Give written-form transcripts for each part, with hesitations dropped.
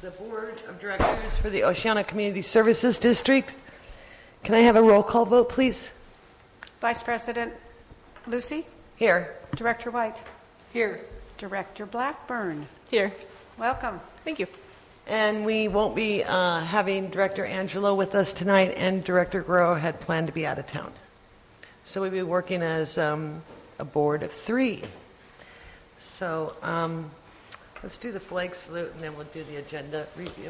the Board of Directors for the Oceana Community Services District. Can I have a roll call vote, please? Vice President Lucy? Here. Director White? Here. Director Blackburn? Here. Welcome. Thank you. And we won't be having Director Angelo with us tonight, and Director Guerrero had planned to be out of town. So we'll be working as a board of 3. So let's do the flag salute, and then we'll do the agenda review.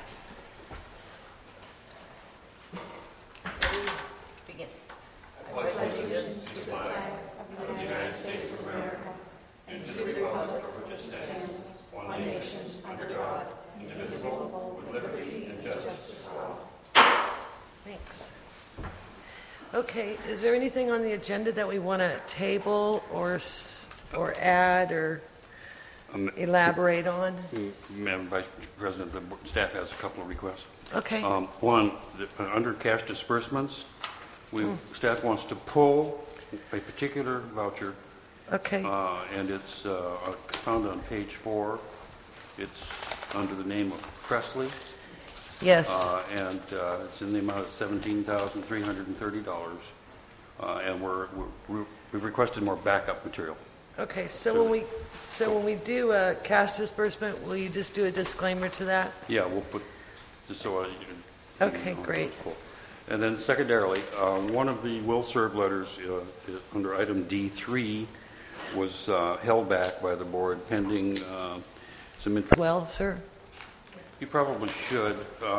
Begin. I pledge allegiance to the flag of the United States of America and to the republic for which it stands, one nation, under God, indivisible, with liberty and justice for all. Thanks. Okay, is there anything on the agenda that we want to table or add or elaborate on? Madam Vice President, the staff has a couple of requests. Okay. One, under cash disbursements, staff wants to pull a particular voucher. Okay. And it's found on page 4. It's under the name of Presley. Yes. And it's in the amount of $17,330. And we've requested more backup material. Okay. So when we do a cash disbursement, will you just do a disclaimer to that? Yeah, we'll put just so. Okay, great. Cool. And then secondarily, one of the will serve letters under item D3 was held back by the board pending some information. Well, sir. You probably should,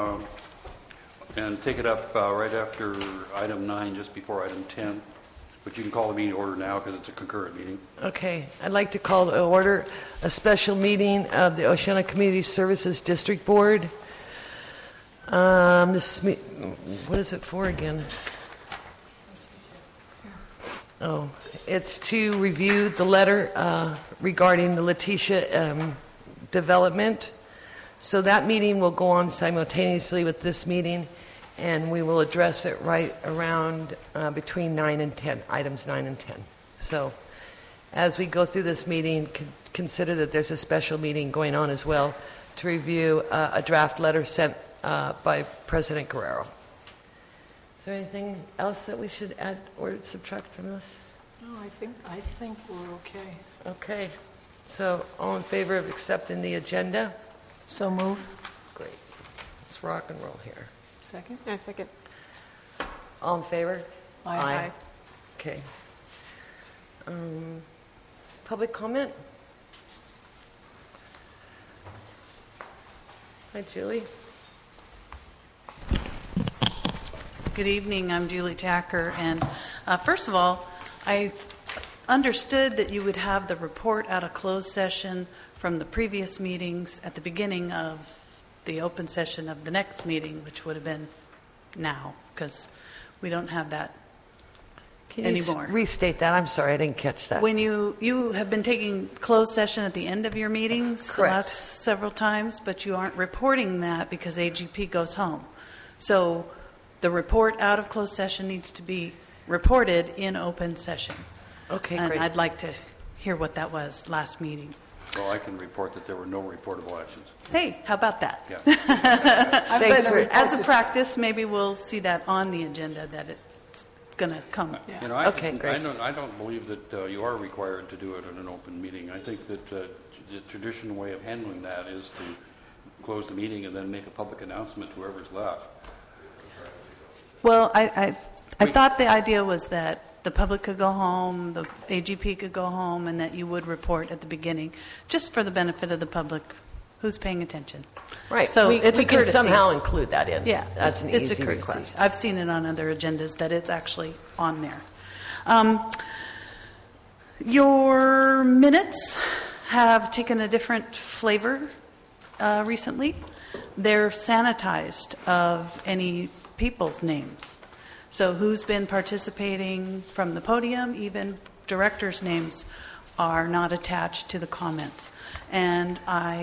and take it up right after item 9, just before item 10. But you can call the meeting order now because it's a concurrent meeting. Okay. I'd like to call to order a special meeting of the Oceana Community Services District Board. What is it for again? Oh, it's to review the letter regarding the Letitia development. So that meeting will go on simultaneously with this meeting, and we will address it right around between 9 and 10, items 9 and 10. So as we go through this meeting, consider that there's a special meeting going on as well to review a draft letter sent by President Guerrero. Is there anything else that we should add or subtract from this? No, I think we're okay. Okay. So all in favor of accepting the agenda? So move. Great. Let's rock and roll here. Second? Yeah, second. All in favor? Aye. Okay. Public comment? Hi, Julie. Good evening. I'm Julie Tacker. And first of all, I understood that you would have the report out of closed session from the previous meetings at the beginning of the open session of the next meeting, which would have been now, because we don't have that anymore. Can you restate that? I'm sorry, I didn't catch that. When you have been taking closed session at the end of your meetings Correct. The last several times, but you aren't reporting that because AGP goes home. So the report out of closed session needs to be reported in open session. Okay, and great. I'd like to hear what that was last meeting. Well, I can report that there were no reportable actions. Hey, how about that? Yeah. Thanks for As a practice, maybe we'll see that on the agenda, that it's going to come. Yeah. You know, Okay, great. I don't believe that you are required to do it in an open meeting. I think that the traditional way of handling that is to close the meeting and then make a public announcement to whoever's left. Well, I thought the idea was that the public could go home, the AGP could go home, and that you would report at the beginning, just for the benefit of the public who's paying attention. Right. So it's a we can courtesy. somehow include that in. Yeah, That's an it's easy a courtesy. request. I've seen it on other agendas that it's actually on there. Your minutes have taken a different flavor recently. They're sanitized of any people's names. So who's been participating from the podium, even directors' names are not attached to the comments. And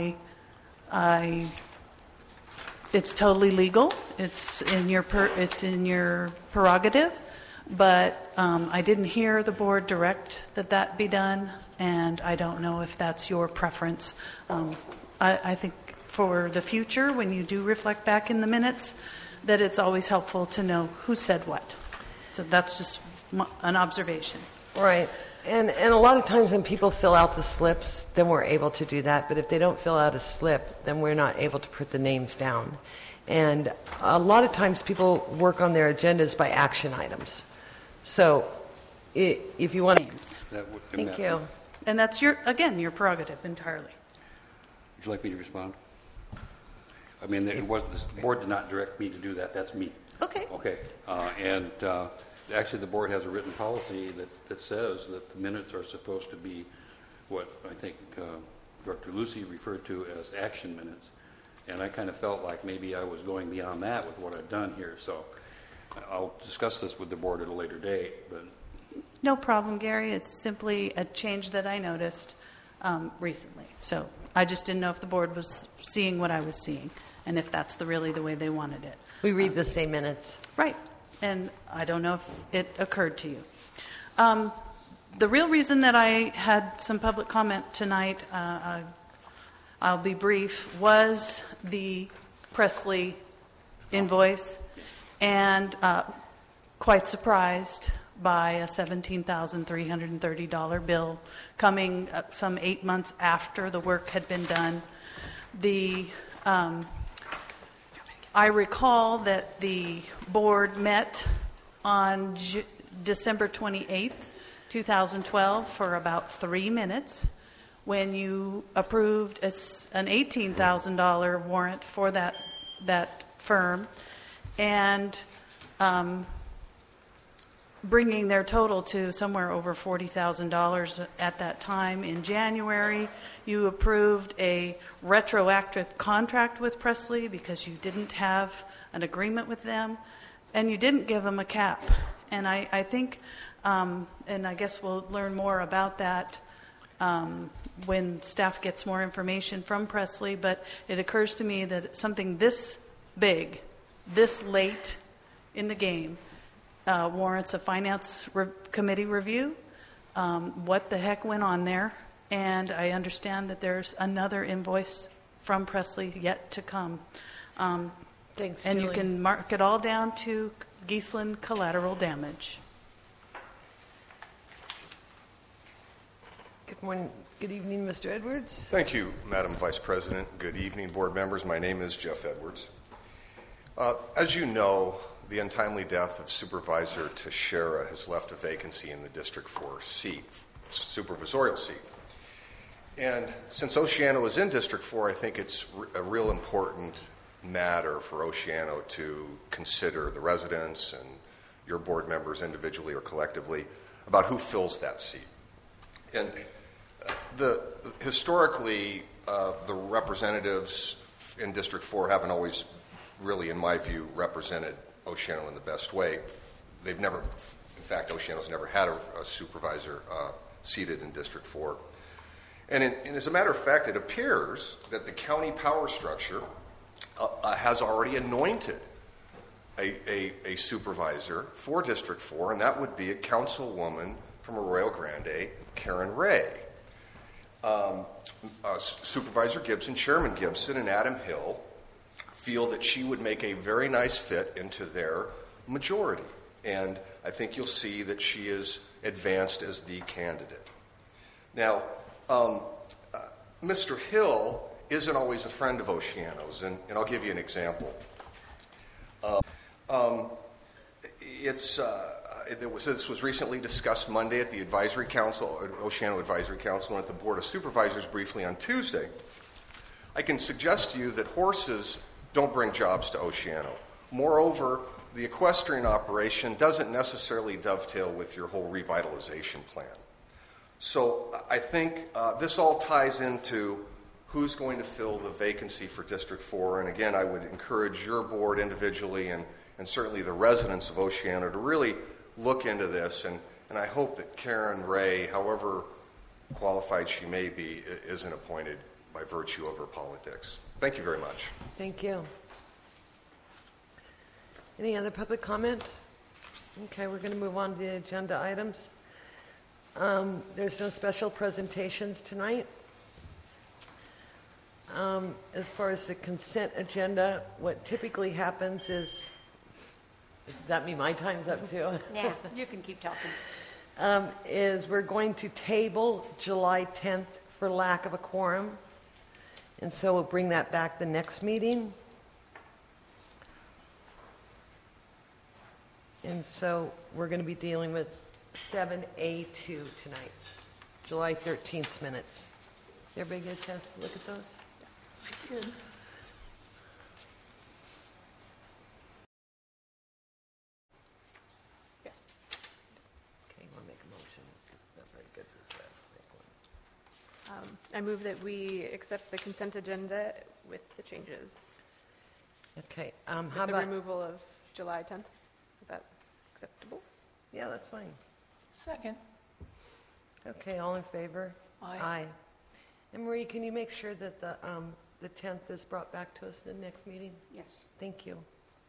it's totally legal. It's in your prerogative. But I didn't hear the board direct that be done, and I don't know if that's your preference. I think for the future, when you do reflect back in the minutes, that it's always helpful to know who said what. So that's just an observation. Right. And a lot of times when people fill out the slips, then we're able to do that. But if they don't fill out a slip, then we're not able to put the names down. And a lot of times people work on their agendas by action items. So if you want to... Thank you. And that's your prerogative entirely. Would you like me to respond? I mean, it was, the board did not direct me to do that. That's me. Okay. Okay. Actually, the board has a written policy that says that the minutes are supposed to be what I think Director Lucy referred to as action minutes. And I kind of felt like maybe I was going beyond that with what I've done here. So I'll discuss this with the board at a later date. But No problem, Gary. It's simply a change that I noticed recently. So I just didn't know if the board was seeing what I was seeing and if that's really the way they wanted it. We read the same minutes. Right. And I don't know if it occurred to you. The real reason that I had some public comment tonight, I'll be brief, was the Presley invoice, and quite surprised by a $17,330 bill coming some 8 months after the work had been done. I recall that the board met on December 28th, 2012 for about 3 minutes when you approved an $18,000 warrant for that firm, and bringing their total to somewhere over $40,000 at that time. In January, you approved a retroactive contract with Presley because you didn't have an agreement with them, and you didn't give them a cap. And I think, and I guess we'll learn more about that when staff gets more information from Presley, but it occurs to me that something this big, this late in the game, warrants a finance committee review. What the heck went on there? And I understand that there's another invoice from Presley yet to come. Thanks, and Julie. You can mark it all down to Geesland collateral damage. Good morning. Good evening, Mr. Edwards. Thank you, Madam Vice President. Good evening, board members. My name is Jeff Edwards. As you know, the untimely death of Supervisor Teixeira has left a vacancy in the District 4 seat, supervisorial seat. And since Oceano is in District 4, I think it's a real important matter for Oceano to consider, the residents and your board members individually or collectively, about who fills that seat. And historically, the representatives in District 4 haven't always really, in my view, represented Oceano in the best way. They've never, in fact, Oceano's never had a supervisor seated in District 4. And as a matter of fact, it appears that the county power structure has already anointed a supervisor for District 4, and that would be a councilwoman from Arroyo Grande, Karen Ray. Supervisor Gibson, Chairman Gibson, and Adam Hill feel that she would make a very nice fit into their majority. And I think you'll see that she is advanced as the candidate. Now, Mr. Hill isn't always a friend of Oceano's, and I'll give you an example. This was recently discussed Monday at the Advisory Council, Oceano Advisory Council, and at the Board of Supervisors briefly on Tuesday. I can suggest to you that horses don't bring jobs to Oceano. Moreover, the equestrian operation doesn't necessarily dovetail with your whole revitalization plan. So I think this all ties into who's going to fill the vacancy for District 4. And again, I would encourage your board individually and certainly the residents of Oceano to really look into this. And I hope that Karen Ray, however qualified she may be, isn't appointed by virtue of her politics. Thank you very much. Thank you. Any other public comment? Okay, we're going to move on to the agenda items. There's no special presentations tonight. As far as the consent agenda, what typically happens is does that mean my time's up too? Yeah, you can keep talking. Is we're going to table July 10th for lack of a quorum. And so we'll bring that back the next meeting. And so we're going to be dealing with 7A2 tonight, July 13th minutes. Did everybody get a chance to look at those? I did. Okay, you want to make a motion? It's not very good for the rest. Make one. I move that we accept the consent agenda with the changes. Okay, With how the about... removal of July 10th. Is that acceptable? Yeah, that's fine. Second. Okay, all in favor? Aye. And Marie, can you make sure that the 10th is brought back to us in the next meeting? Yes. Thank you.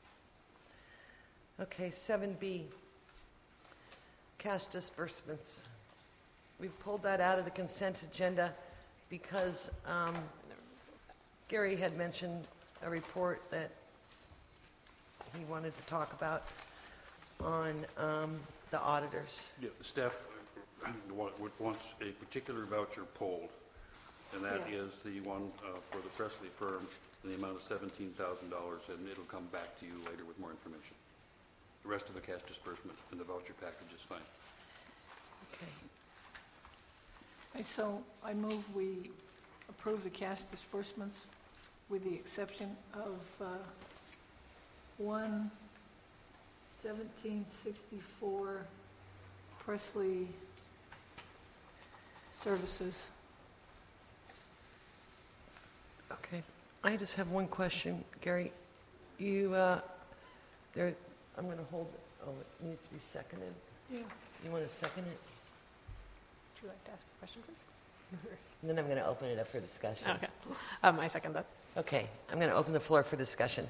Okay, 7B, cash disbursements. We've pulled that out of the consent agenda because Gary had mentioned a report that he wanted to talk about on the auditors. Yeah, the staff wants a particular voucher pulled, and that is the one for the Presley firm in the amount of $17,000, and it'll come back to you later with more information. The rest of the cash disbursement and the voucher package is fine. Okay. So I move we approve the cash disbursements with the exception of 1764 Presley Services. Okay. I just have one question, Gary. You, there, I'm going to hold it. Oh, it needs to be seconded. Yeah. You want to second it? Would you like to ask a question first? And then I'm going to open it up for discussion. Okay. I second that. Okay, I'm going to open the floor for discussion.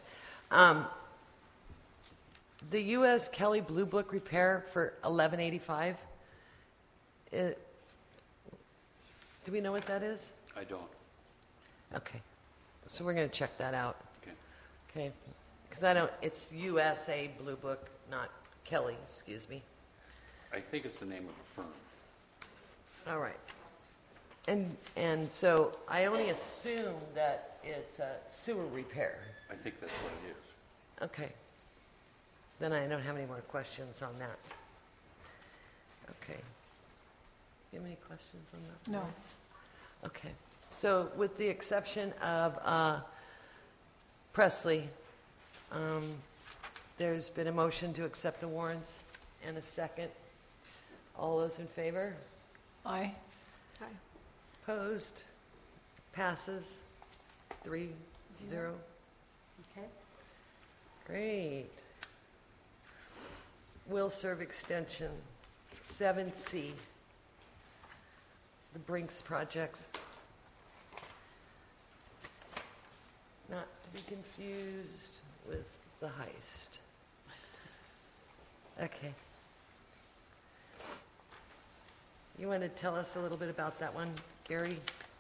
The U.S. Kelly Blue Book repair for $11.85. Do we know what that is? I don't. Okay, so we're going to check that out. Okay. Okay, because I don't. It's USA Blue Book, not Kelly. Excuse me. I think it's the name of the firm. All right. And so I only assume that it's a sewer repair. I think that's what it is. Okay. Then I don't have any more questions on that. Okay. You have any questions on that? No. Okay. So with the exception of Presley, there's been a motion to accept the warrants and a second. All those in favor? Aye. Hi. Opposed? Passes? 3-0. Okay. Great. Will serve extension, 7C, the Brinks projects. Not to be confused with the heist. Okay. You want to tell us a little bit about that one, Gary?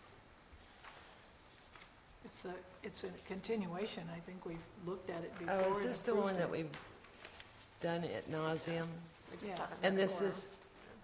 It's a continuation. I think we've looked at it before. Oh, is and this the approved one it. that we've done ad nauseum? We just Yeah. haven't And had a this quorum. is,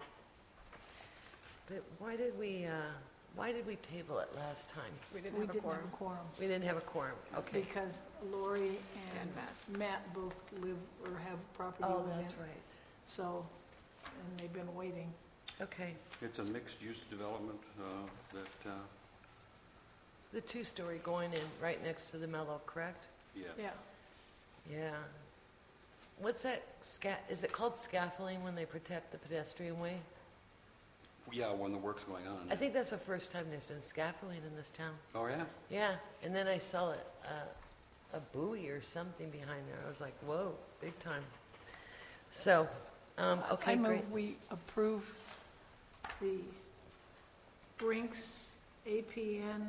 but why did we table it last time? We didn't We have a didn't have quorum. a quorum. We didn't have a quorum, okay. Because Lori and And Matt both live or have property Oh, within. that's right. So, and they've been waiting. Okay. It's a mixed-use development that, It's the two-story going in right next to the Mellow, correct? yeah. Yeah. Yeah. What's that, is it called scaffolding when they protect the pedestrian way? Yeah, when the work's going on. I think that's the first time there's been scaffolding in this town. Oh, yeah? Yeah, and then I saw a buoy or something behind there. I was like, whoa, big time. So, okay, I great. move we approve the Brinks APN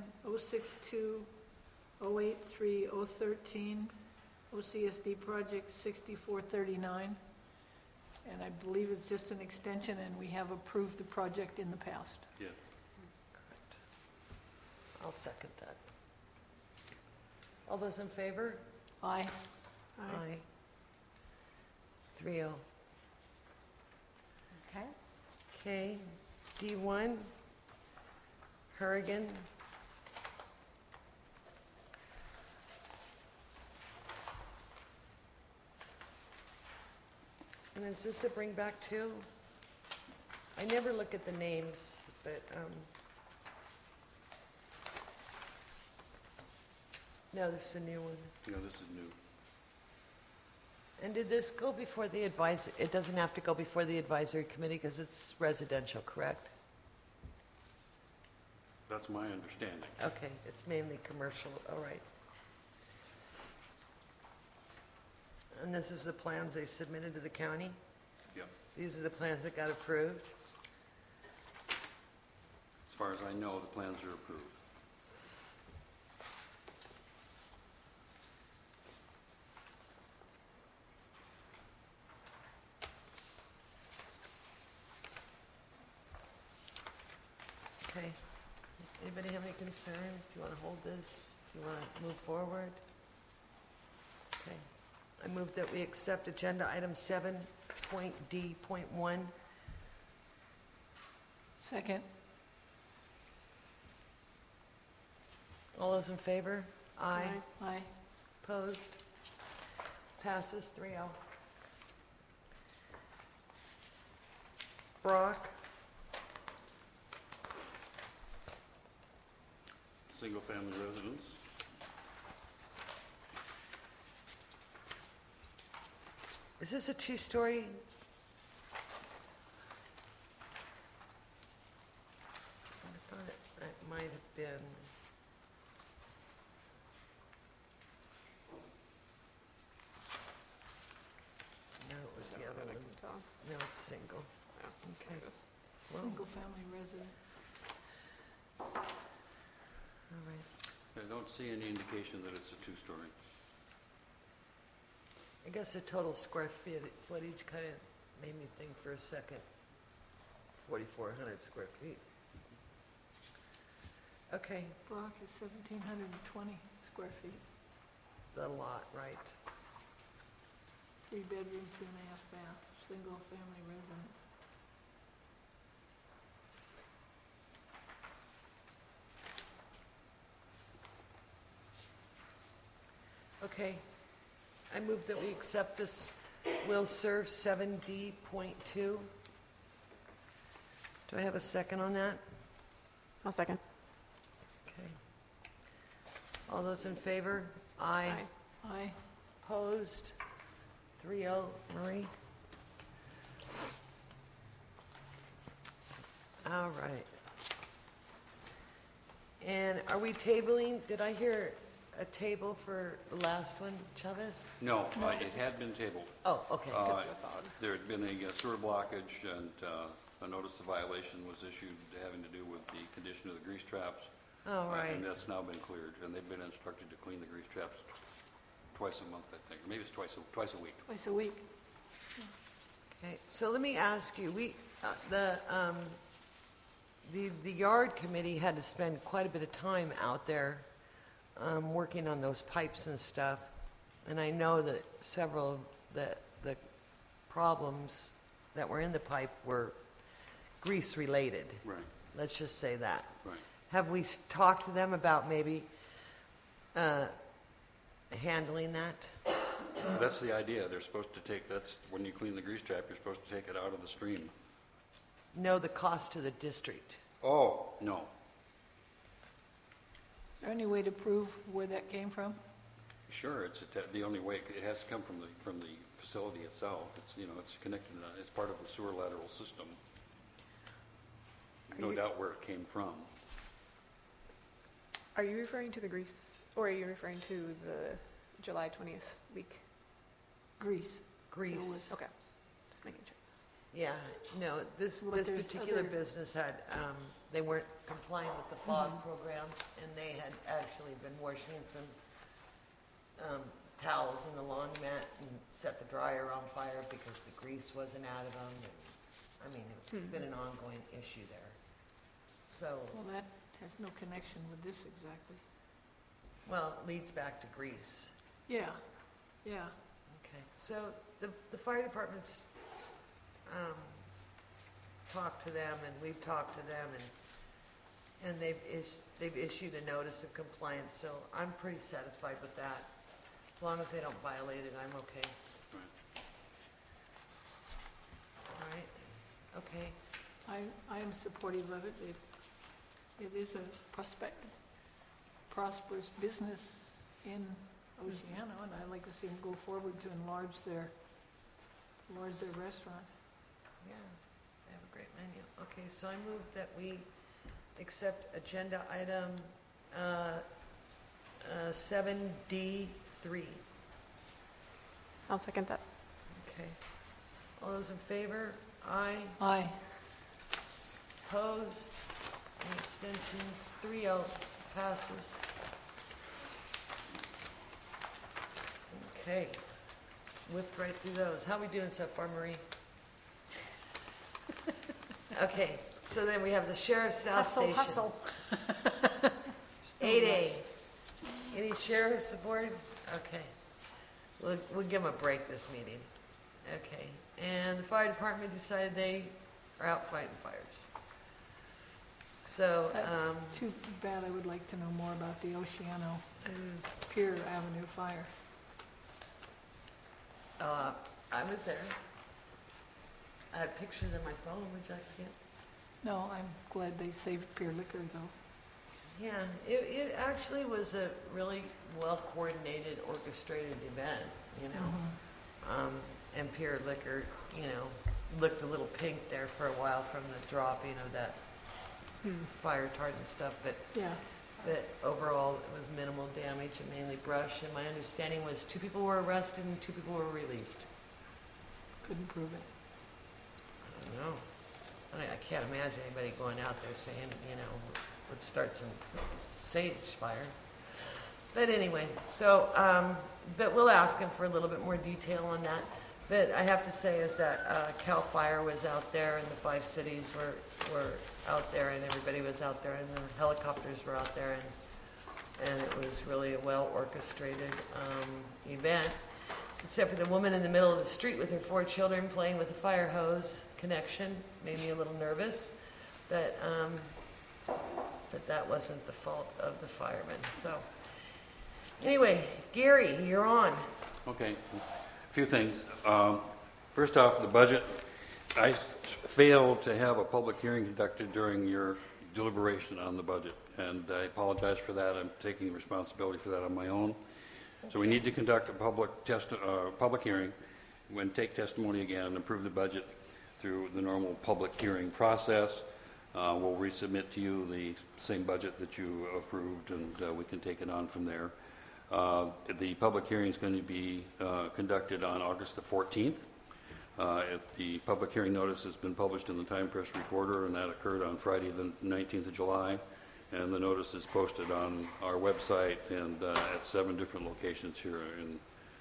062-083-013 OCSD project 6439. And I believe it's just an extension, and we have approved the project in the past. Yeah. Correct. I'll second that. All those in favor? Aye. Aye. 3-0. Okay. Okay, D1, Hurrigan. And is this a bring back too? I never look at the names, but, no, this is a new one. You know, this is new. And did this go before the advisory? It doesn't have to go before the advisory committee because it's residential, correct? That's my understanding. Okay, it's mainly commercial, all right. And this is the plans they submitted to the county? Yep. These are the plans that got approved? As far as I know, the plans are approved. Okay. Anybody have any concerns? Do you want to hold this? Do you want to move forward? Okay. I move that we accept agenda item 7.D.1. Second. All those in favor? Aye. Aye. Opposed? Passes 3-0. Brock? Single-family residence. Is this a two-story? I thought it might have been. No, it was the other one. No, it's single. Okay. Well, Single-family resident. all right. I don't see any indication that it's a two-story. I guess the total square footage kind of made me think for a second. 4,400 square feet. Okay, Brock is 1,720 square feet. the lot, right. 3-bedroom, 2.5 bath, single-family residence. Okay, I move that we accept this will serve 7D.2. Do I have a second on that? I'll second. Okay. All those in favor? Aye. Aye. Opposed? 3-0. Marie? All right. And are we tabling, did I hear a table for the last one, Chavez? No, it had been tabled. Oh, okay. There had been a sewer blockage, and a notice of violation was issued having to do with the condition of the grease traps. All right. And that's now been cleared, and they've been instructed to clean the grease traps twice a month, I think, or maybe it's twice a week. Twice a week. Okay, so let me ask you, the yard committee had to spend quite a bit of time out there working on those pipes and stuff, and I know that several of the problems that were in the pipe were grease related. Right, Let's just say that. right. Have we talked to them about maybe handling that? That's the idea. They're supposed to take, that's when you clean the grease trap, you're supposed to take it out of the stream. Know the cost to the district. Oh, no. Is there any way to prove where that came from? Sure, it's the only way. It has to come from the facility itself. It's, you know, it's connected, it's part of the sewer lateral system. No doubt where it came from. Are you referring to the grease, or are you referring to the July 20th week? Grease. Grease. It was- Okay, just making sure. Yeah, no, this Look, there's particular other- business had, they weren't complying with the fog program, and they had actually been washing some towels in the laundromat and set the dryer on fire because the grease wasn't out of them. And, I mean, it's been an ongoing issue there. So, Well, that has no connection with this exactly. Well, it leads back to Greece. Yeah, yeah. Okay, so the fire department's talked to them, and we've talked to them, and they've issued a notice of compliance, so I'm pretty satisfied with that. As long as they don't violate it, I'm okay. All right, okay. I am supportive of it. It is a prosperous business in Oceano, and I'd like to see them go forward to enlarge their restaurant. Yeah, they have a great menu. Okay, so I move that we accept agenda item 7D3. I'll second that. Okay. All those in favor? Aye. Aye. Opposed? Any abstentions? 3-0 passes. Okay. Whipped right through those. How we doing so far, Marie? Okay, so then we have the Sheriff's South Station. Hustle. 8A. Any sheriffs aboard? Okay. We'll give them a break this meeting. Okay. And the fire department decided they are out fighting fires. So, That's too bad. I would like to know more about the Oceano Pier Avenue fire. I was there. I have pictures in my phone. Would you like to see it? No, I'm glad they saved Pier Liquor, though. Yeah, it actually was a really well-coordinated, orchestrated event, you know. And Pier Liquor, you know, looked a little pink there for a while from the dropping of that fire retardant stuff, but Yeah. overall it was minimal damage and mainly brush. And my understanding was 2 people were arrested and 2 people were released. Couldn't prove it. I don't know. I can't imagine anybody going out there saying, you know, let's start some sage fire. But anyway, so, but we'll ask him for a little bit more detail on that. But I have to say is that CAL FIRE was out there, and the 5 cities were out there, and everybody was out there, and the helicopters were out there, and it was really a well-orchestrated event, except for the woman in the middle of the street with her 4 children playing with a fire hose connection. Made me a little nervous, but that wasn't the fault of the firemen. So anyway, Gary, you're on. Okay, a few things. First off, the budget. I failed to have a public hearing conducted during your deliberation on the budget, and I apologize for that. I'm taking responsibility for that on my own. So we need to conduct a public hearing, take testimony again, and approve the budget through the normal public hearing process. We'll resubmit to you the same budget that you approved, and we can take it on from there. The public hearing is going to be conducted on August the 14th. The public hearing notice has been published in the Time Press Recorder, and that occurred on Friday the 19th of July. And the notice is posted on our website and at 7 different locations here in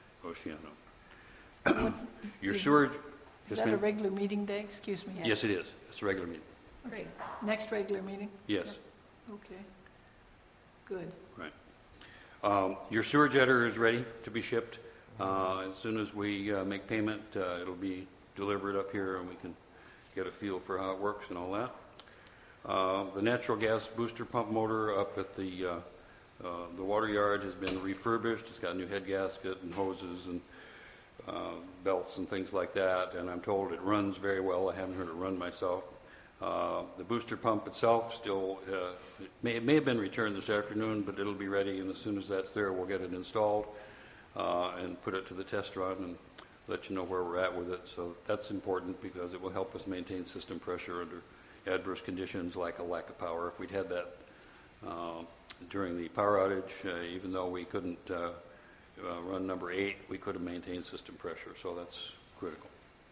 Oceano. Your sewer... Is that a regular meeting day? Excuse me. Yes, it is. It's a regular meeting. Great. Next regular meeting? Yes. Okay. Good. Right. Your sewer jetter is ready to be shipped. As soon as we make payment, it'll be delivered up here, and we can get a feel for how it works and all that. The natural gas booster pump motor up at the water yard has been refurbished. It's got a new head gasket and hoses and belts and things like that, and I'm told it runs very well. I haven't heard it run myself. The booster pump itself still, it may have been returned this afternoon, but it'll be ready, and as soon as that's there, we'll get it installed and put it to the test run and let you know where we're at with it. So that's important because it will help us maintain system pressure under adverse conditions like a lack of power. If we'd had that during the power outage, even though we couldn't run number 8, we could have maintained system pressure, so that's critical.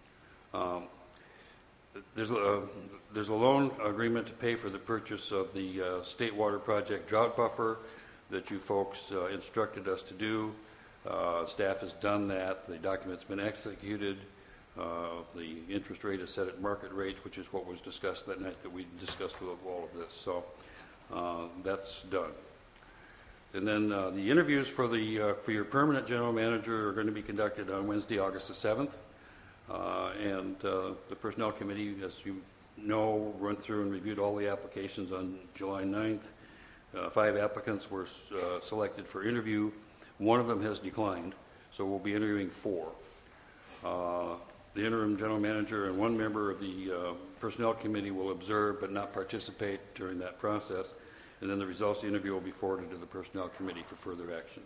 There's a loan agreement to pay for the purchase of the State Water Project drought buffer that you folks instructed us to do. Staff has done that. The document's been executed. The interest rate is set at market rate, which is what was discussed that night that we discussed with all of this. So that's done. And then the interviews for your permanent general manager are going to be conducted on Wednesday, August the 7th. And the Personnel Committee, as you know, went through and reviewed all the applications on July 9th. 5 applicants were selected for interview. One of them has declined, so we'll be interviewing 4. The interim general manager and 1 member of the Personnel Committee will observe but not participate during that process. And then the results of the interview will be forwarded to the Personnel Committee for further action.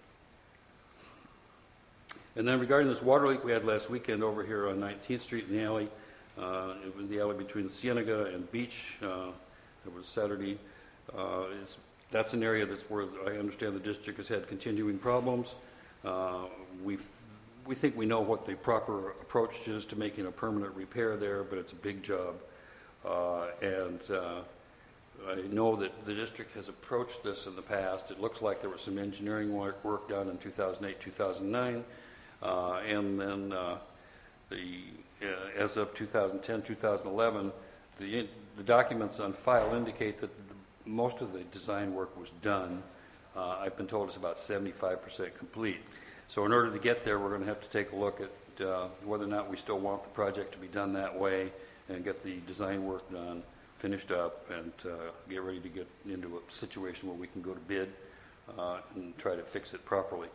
And then regarding this water leak we had last weekend over here on 19th Street in the alley, it was the alley between Cienega and Beach. It was Saturday. That's an area that's where I understand the district has had continuing problems. We think we know what the proper approach is to making a permanent repair there, but it's a big job. I know that the district has approached this in the past. It looks like there was some engineering work done in 2008, 2009, and then as of 2010, 2011, the documents on file indicate that most of the design work was done. I've been told it's about 75% complete. So in order to get there, we're going to have to take a look at whether or not we still want the project to be done that way and get the design work done, finished up, and get ready to get into a situation where we can go to bid and try to fix it properly.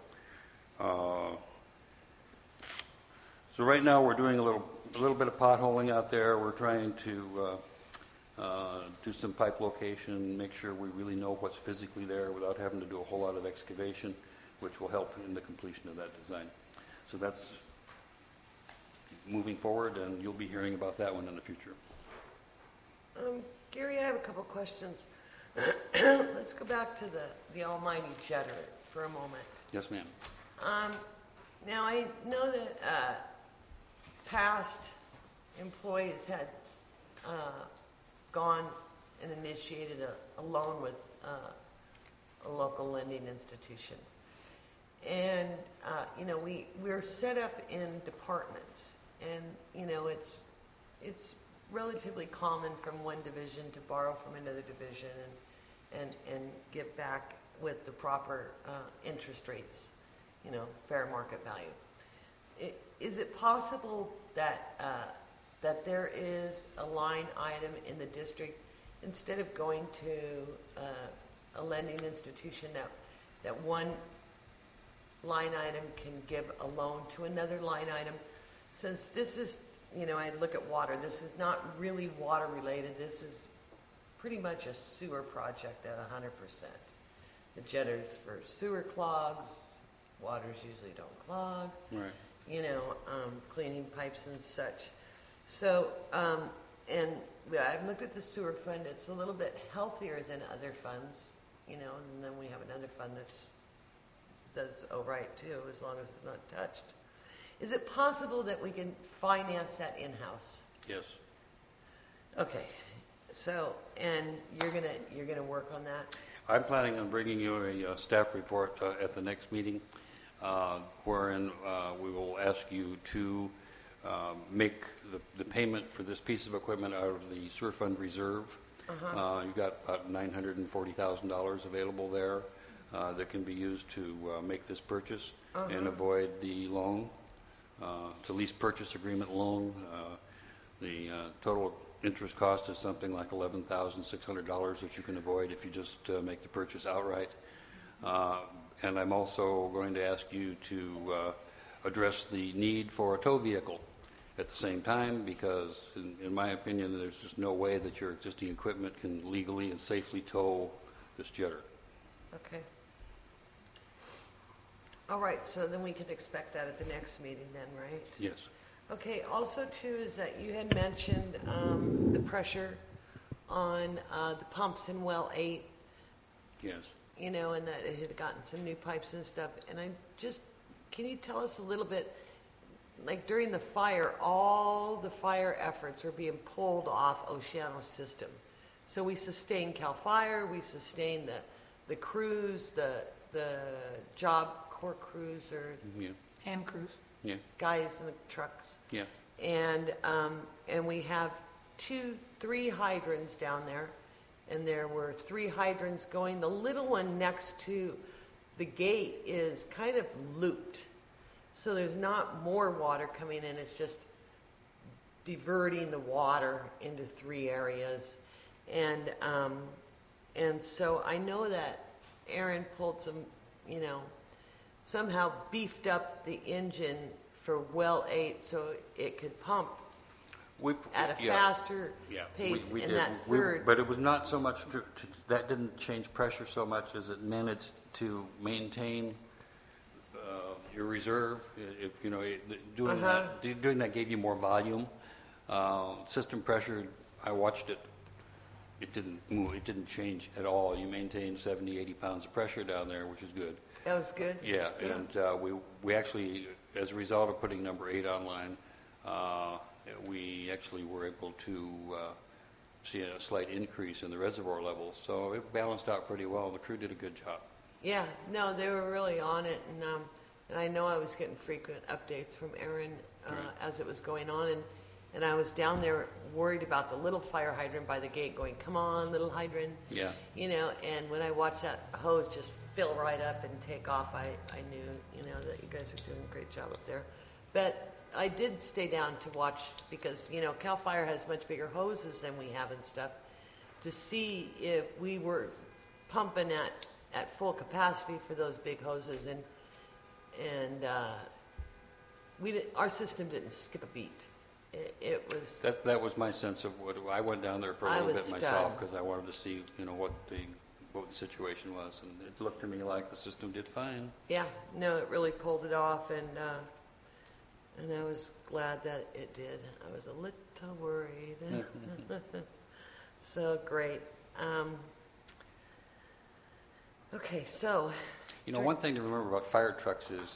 So right now we're doing a little bit of potholing out there. We're trying to do some pipe location, make sure we really know what's physically there without having to do a whole lot of excavation, which will help in the completion of that design. So that's moving forward, and you'll be hearing about that one in the future. Gary, I have a couple questions. Let's go back to the almighty jetter for a moment. Yes, ma'am. Now, I know that past employees had gone and initiated a loan with a local lending institution. And, we're set up in departments. And, it's relatively common from one division to borrow from another division and get back with the proper interest rates, fair market value. Is it possible that that there is a line item in the district, instead of going to a lending institution, that one line item can give a loan to another line item? Since this is, I look at water, this is not really water related. This is pretty much a sewer project at 100%. The jetter's for sewer clogs. Waters usually don't clog. Right. Cleaning pipes and such. So, and I've looked at the sewer fund. It's a little bit healthier than other funds, and then we have another fund does all right too, as long as it's not touched. Is it possible that we can finance that in-house? Yes. Okay. So, and you're gonna work on that? I'm planning on bringing you a staff report at the next meeting, wherein we will ask you to make the payment for this piece of equipment out of the sewer fund reserve. You've got about $940,000 available there that can be used to make this purchase and avoid the loan. It's a lease purchase agreement loan. The total interest cost is something like $11,600 that you can avoid if you just make the purchase outright. And I'm also going to ask you to address the need for a tow vehicle at the same time, because in my opinion, there's just no way that your existing equipment can legally and safely tow this jetter. Okay. All right, so then we can expect that at the next meeting then, right? Yes. Okay, also too is that you had mentioned the pressure on the pumps in well 8. Yes. And that it had gotten some new pipes and stuff. And can you tell us a little bit, like during the fire, all the fire efforts were being pulled off Oceano's system. So we sustained CAL FIRE, we sustained the crews, the job corps crews or Hand crews. Yeah. guys in the trucks. Yeah. And we have 3 hydrants down there, and there were 3 hydrants going. The little one next to the gate is kind of looped. So there's not more water coming in, it's just diverting the water into 3 areas. And so I know that Aaron pulled some, somehow beefed up the engine for well 8 so it could pump at a faster pace we in did. that third. But it was not so much, that didn't change pressure so much as it managed to maintain your reserve. Doing that gave you more volume. System pressure, I watched it. It didn't move. It didn't change at all. You maintained 70, 80 pounds of pressure down there, which is good. That was good? Yeah, and we actually, as a result of putting number 8 online, we actually were able to see a slight increase in the reservoir levels. So it balanced out pretty well. The crew did a good job. Yeah, no, they were really on it, and I know I was getting frequent updates from Aaron as it was going on, and I was down there worried about the little fire hydrant by the gate going, come on, little hydrant. Yeah. And when I watched that hose just fill right up and take off, I knew, that you guys were doing a great job up there. But I did stay down to watch because, CAL FIRE has much bigger hoses than we have and stuff to see if we were pumping at full capacity for those big hoses. And our system didn't skip a beat. It was that was my sense of what I went down there for a little bit myself because I wanted to see what the situation was, and it looked to me like the system did fine. Yeah, no, it really pulled it off, and I was glad that it did. I was a little worried. So great. Okay, so one thing to remember about fire trucks is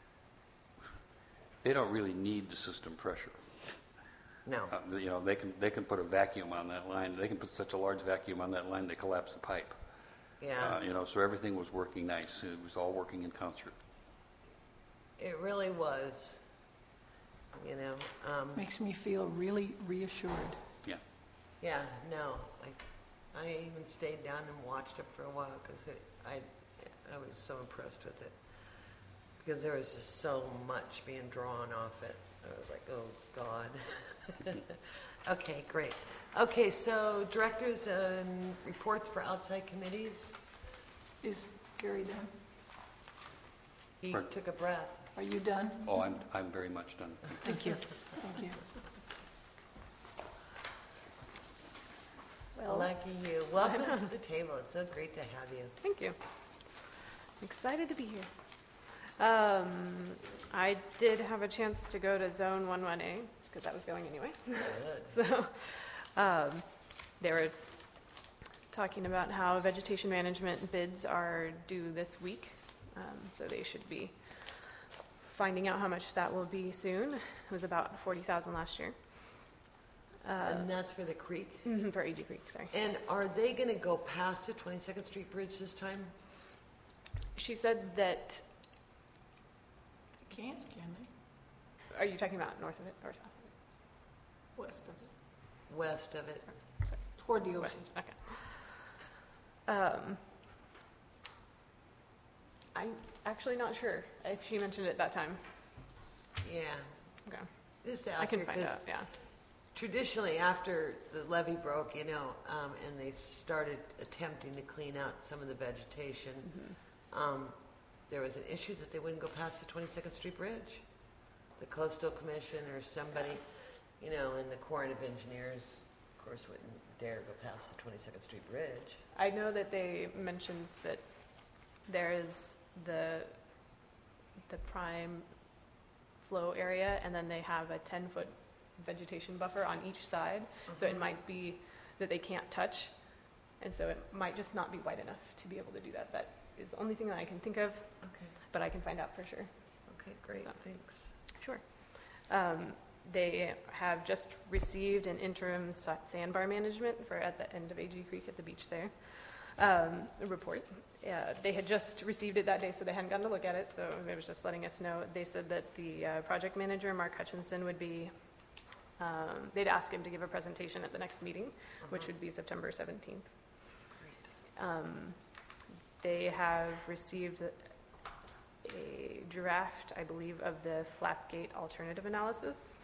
they don't really need the system pressure. no. They can put a vacuum on that line. They can put such a large vacuum on that line they collapse the pipe. Yeah. So everything was working nice. It was all working in concert. It really was. Makes me feel really reassured. Yeah. Yeah, no. I even stayed down and watched it for a while because I was so impressed with it. Because there was just so much being drawn off it. I was like, oh, God. Okay, great. Okay, so directors and reports for outside committees. Is Gary done? He Right. took a breath. Are you done? Oh, I'm very much done. Thank you. Thank you. Well, Lucky you. Welcome to the table. It's so great to have you. thank you. I'm excited to be here. I did have a chance to go to Zone 11A because that was going anyway. Good. So they were talking about how vegetation management bids are due this week. So they should be finding out how much that will be soon. It was about $40,000 last year. And that's for the creek. For AG Creek, sorry. And are they going to go past the 22nd Street Bridge this time? She said that, Can they? are you talking about north of it or south of West of it. West of it. it? Sorry, Toward the ocean. west, okay. I'm actually not sure if she mentioned it that time. Yeah. Okay. Just to I ask can her, find 'cause out, yeah. traditionally after the levee broke, and they started attempting to clean out some of the vegetation, there was an issue that they wouldn't go past the 22nd Street Bridge. The Coastal Commission or somebody, and the Corps of Engineers, of course, wouldn't dare go past the 22nd Street Bridge. I know that they mentioned that there is the prime flow area, and then they have a 10-foot vegetation buffer on each side. So it might be that they can't touch, and so it might just not be wide enough to be able to do that. That is the only thing that I can think of, Okay. but I can find out for sure. Okay, great. Thanks. Sure. They have just received an interim sandbar management for at the end of AG Creek at the beach there. A report. They had just received it that day, so they hadn't gotten to look at it, so it was just letting us know. They said that the project manager, Mark Hutchinson, would be, they'd ask him to give a presentation at the next meeting, which would be September 17th. Great. They have received a draft, I believe, of the Flapgate alternative analysis,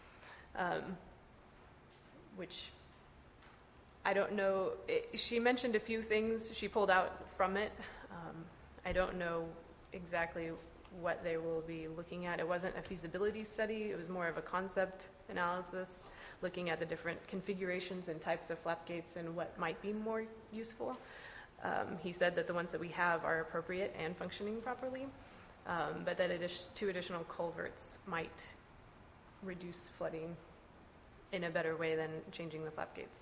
which I don't know. She mentioned a few things she pulled out from it. I don't know exactly what they will be looking at. It wasn't a feasibility study. It was more of a concept analysis, looking at the different configurations and types of flapgates and what might be more useful. He said that the ones that we have are appropriate and functioning properly, but that 2 additional culverts might reduce flooding in a better way than changing the flapgates.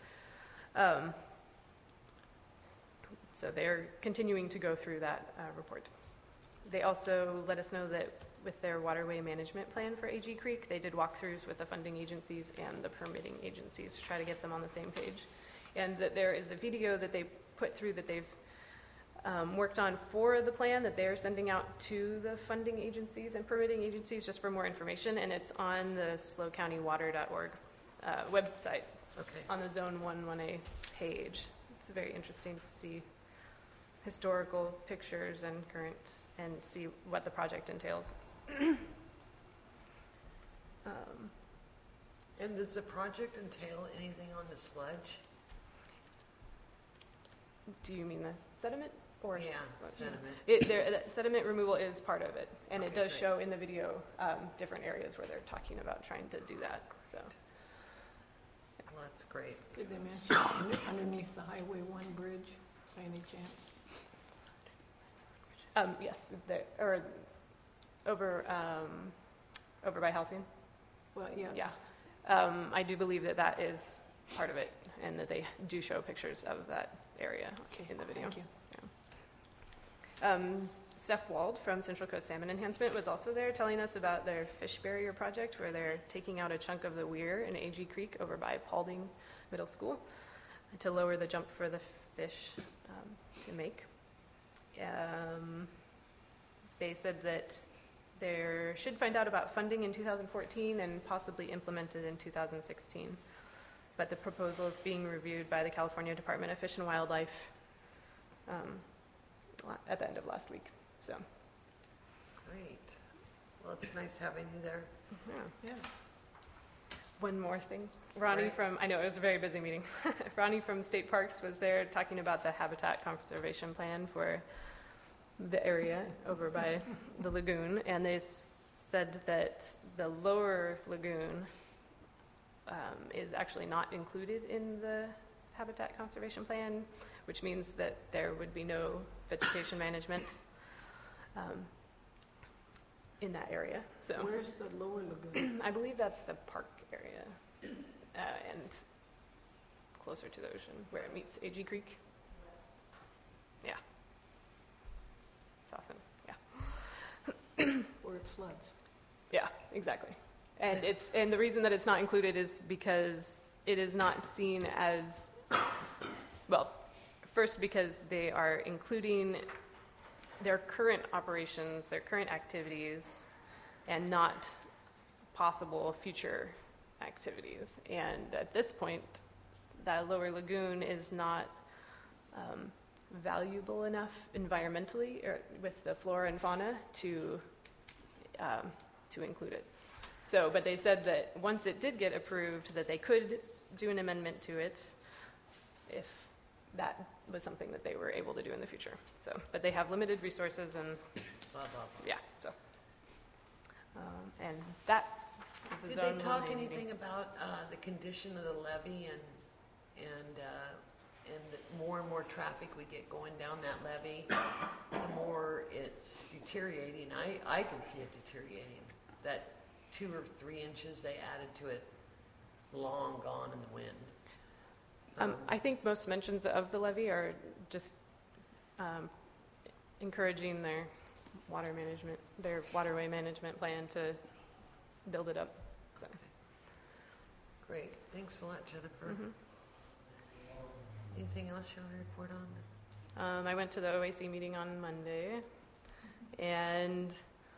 So they're continuing to go through that report. They also let us know that with their waterway management plan for AG Creek, they did walkthroughs with the funding agencies and the permitting agencies to try to get them on the same page. And that there is a video that they put through that they've worked on for the plan that they're sending out to the funding agencies and permitting agencies just for more information, and it's on the slowcountywater.org website. Okay. On the Zone 1-1A page. It's very interesting to see historical pictures and current, and see what the project entails. And does the project entail anything on the sludge? Do you mean the sediment? Or Yeah, sludge? sediment. Sediment removal is part of it, and it Okay, does great. show in the video different areas where they're talking about trying to do that. So, Well, that's great. Did they mention underneath the Highway 1 bridge, by any chance? yes, or over by Halcyon. Well, yes. Yeah, I do believe that is part of it, and that they do show pictures of that area Okay, in the video. thank you. Steph Wald from Central Coast Salmon Enhancement was also there telling us about their fish barrier project, where they're taking out a chunk of the weir in AG Creek over by Paulding Middle School to lower the jump for the fish to make. They said that they should find out about funding in 2014 and possibly implemented in 2016. But the proposal is being reviewed by the California Department of Fish and Wildlife at the end of last week. So, Great. Well, it's nice having you there. yeah. Yeah. One more thing. Ronnie Right. I know it was a very busy meeting. Ronnie from State Parks was there talking about the habitat conservation plan for the area over by the lagoon, and they said that the lower lagoon is actually not included in the habitat conservation plan, which means that there would be no vegetation management in that area. So Where's the lower lagoon? I believe that's the park area and closer to the ocean where it meets AG Creek. Yeah. South end, yeah. Where it floods? Yeah, exactly. And the reason that it's not included is because it is not seen as, well, first because they are including their current operations, their current activities, and not possible future activities. And at this point, that lower lagoon is not valuable enough environmentally or with the flora and fauna to include it. So, but they said that once it did get approved, that they could do an amendment to it if that was something that they were able to do in the future. So, but they have limited resources and Blah, blah, blah. yeah, so. And that is the Did zone they talk 1A meeting. anything about the condition of the levee and the more and more traffic we get going down that levee, the more it's deteriorating. I can see it deteriorating. That 2 or 3 inches they added to it, long gone in the wind. I think most mentions of the levee are just encouraging their waterway management plan to build it up. So. Great. Thanks a lot, Jennifer. Mhm. Anything else you want to report on? I went to the OAC meeting on Monday, and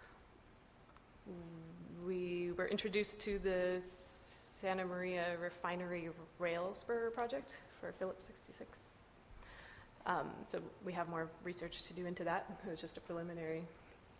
we were introduced to the Santa Maria Refinery Rail Spur project for Phillips 66. So we have more research to do into that. It was just a preliminary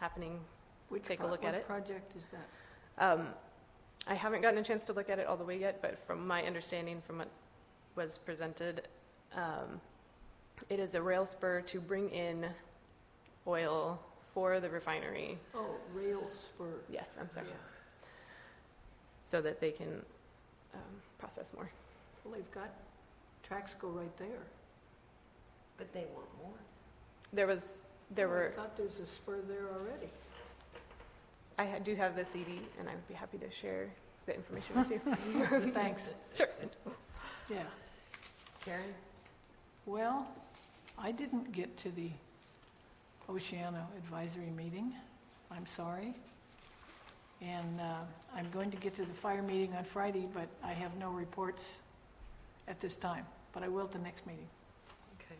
happening. Which Take a look at what it. project is that? I haven't gotten a chance to look at it all the way yet, but from my understanding from what was presented, it is a rail spur to bring in oil for the refinery. Oh, rail spur. Yes, I'm sorry. Yeah. So that they can process more. Well, they've got, tracks go right there. But they want more. There Oh, were, I thought there's a spur there already. do have the CD, and I would be happy to share the information with you. Thanks. Sure. Yeah. Karen? Well, I didn't get to the Oceano Advisory meeting. I'm sorry. And I'm going to get to the fire meeting on Friday, but I have no reports at this time. But I will at the next meeting. Okay.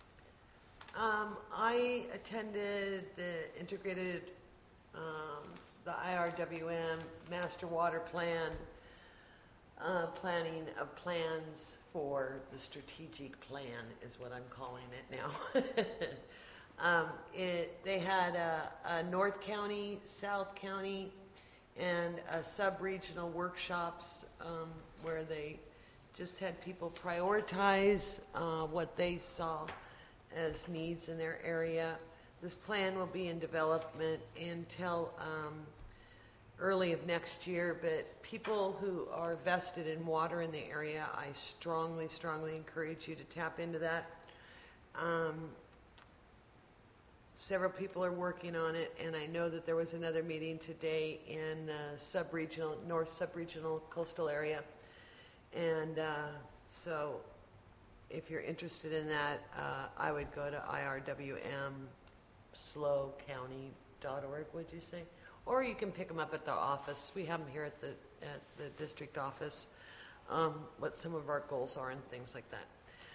I attended the integrated, the IRWM Master Water Plan, planning of plans for the strategic plan is what I'm calling it now. They had a North County, South County, and sub-regional workshops where they just had people prioritize what they saw as needs in their area. This plan will be in development until early of next year, but people who are vested in water in the area, I strongly, strongly encourage you to tap into that. Several people are working on it, and I know that there was another meeting today in sub-regional, North Sub-Regional Coastal Area. And so if you're interested in that, I would go to irwmslowcounty.org, would you say? Or you can pick them up at the office. We have them here at the district office, what some of our goals are and things like that.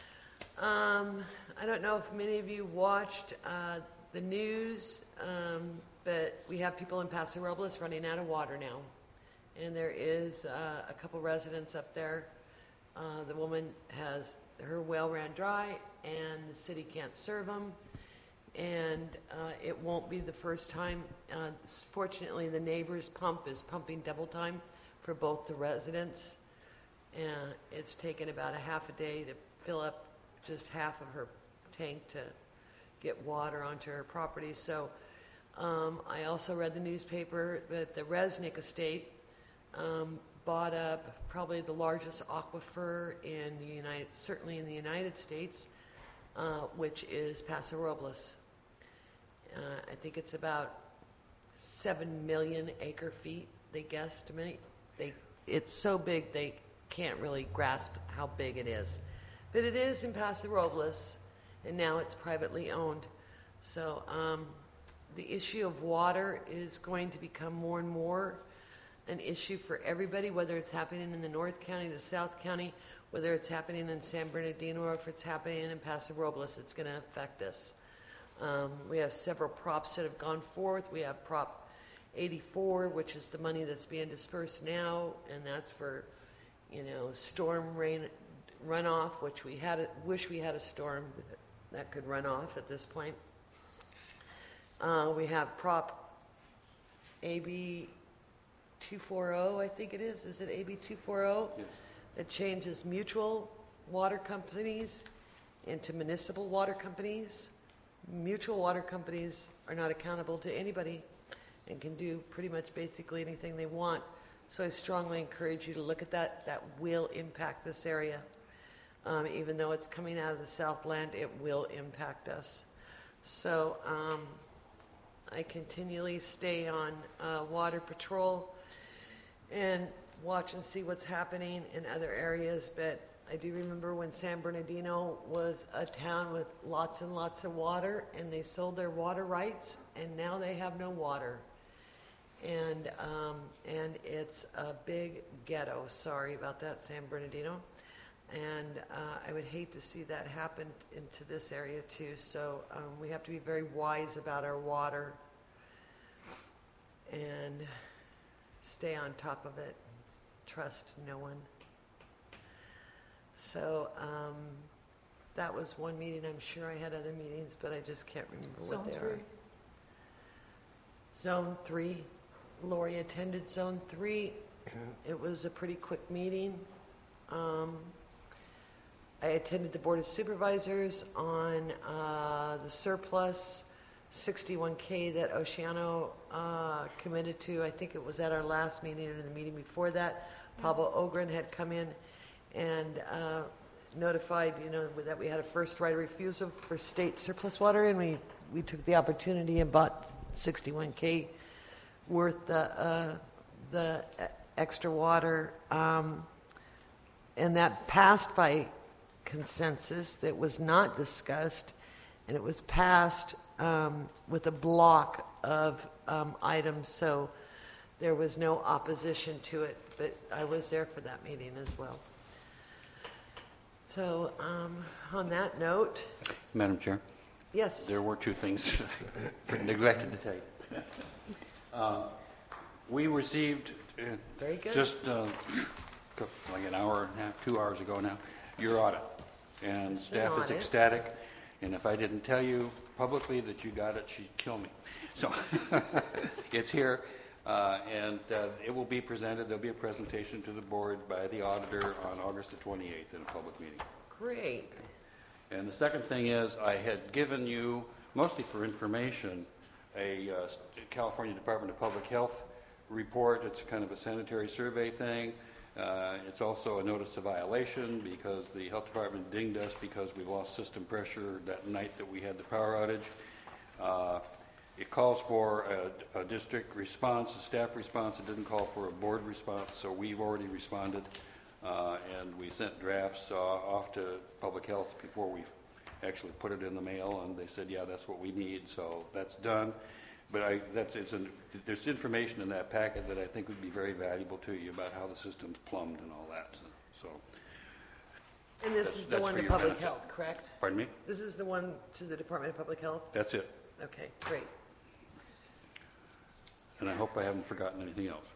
I don't know if many of you watched the news, but we have people in Paso Robles running out of water now. And there is a couple residents up there. The woman her well ran dry, and the city can't serve them. And it won't be the first time. Fortunately, the neighbor's pump is pumping double time for both the residents. And it's taken about a half a day to fill up just half of her tank to get water onto her property. So I also read the newspaper that the Resnick estate bought up probably the largest aquifer certainly in the United States, which is Paso Robles. I think it's about 7 million acre feet, they guesstimate. It's so big they can't really grasp how big it is. But it is in Paso Robles, and now it's privately owned. So the issue of water is going to become more and more an issue for everybody, whether it's happening in the North County, the South County, whether it's happening in San Bernardino, or if it's happening in Paso Robles, it's going to affect us. We have several props that have gone forth. We have Prop 84, which is the money that's being dispersed now, and that's for, storm rain runoff, which wish we had a storm that could run off at this point. We have Prop AB 240, I think it is. Is it AB 240? Yes. That changes mutual water companies into municipal water companies. Mutual water companies are not accountable to anybody and can do pretty much basically anything they want. So I strongly encourage you to look at that. That will impact this area. Even though it's coming out of the Southland, it will impact us. So I continually stay on water patrol and watch and see what's happening in other areas. But I do remember when San Bernardino was a town with lots and lots of water, and they sold their water rights, and now they have no water. And it's a big ghetto. Sorry about that, San Bernardino. And I would hate to see that happen into this area too. So we have to be very wise about our water and stay on top of it. Trust no one. So that was one meeting. I'm sure I had other meetings, but I just can't remember what they are. Zone 3. Lori attended Zone 3. It was a pretty quick meeting. I attended the Board of Supervisors on the surplus 61K that Oceano committed to. I think it was at our last meeting or the meeting before that. Pablo Ogren had come in and notified, that we had a first right of refusal for state surplus water, and we took the opportunity and bought 61K worth the extra water, and that passed by consensus. That was not discussed, and it was passed with a block of items, so there was no opposition to it, but I was there for that meeting as well. So on that note, Madam Chair, yes. there were two things I neglected to tell you. We received Very good. just like an hour and a half, 2 hours ago now, your audit. And It's an staff is audit. ecstatic. And if I didn't tell you publicly that you got it, she'd kill me. So it's here, and it will be presented. There'll be a presentation to the board by the auditor on August the 28th in a public meeting. Great. And the second thing is, I had given you, mostly for information, a California Department of Public Health report. It's kind of a sanitary survey thing. It's also a notice of violation because the health department dinged us because we lost system pressure that night that we had the power outage. It calls for a district response, a staff response. It didn't call for a board response, so we've already responded, and we sent drafts off to public health before we actually put it in the mail, and they said, yeah, that's what we need, so that's done. But there's information in that packet that I think would be very valuable to you about how the system's plumbed and all that. So, And this is the that's one for to your Public benefit. Health, correct? Pardon me? This is the one to the Department of Public Health? That's it. Okay, great. And I hope I haven't forgotten anything else.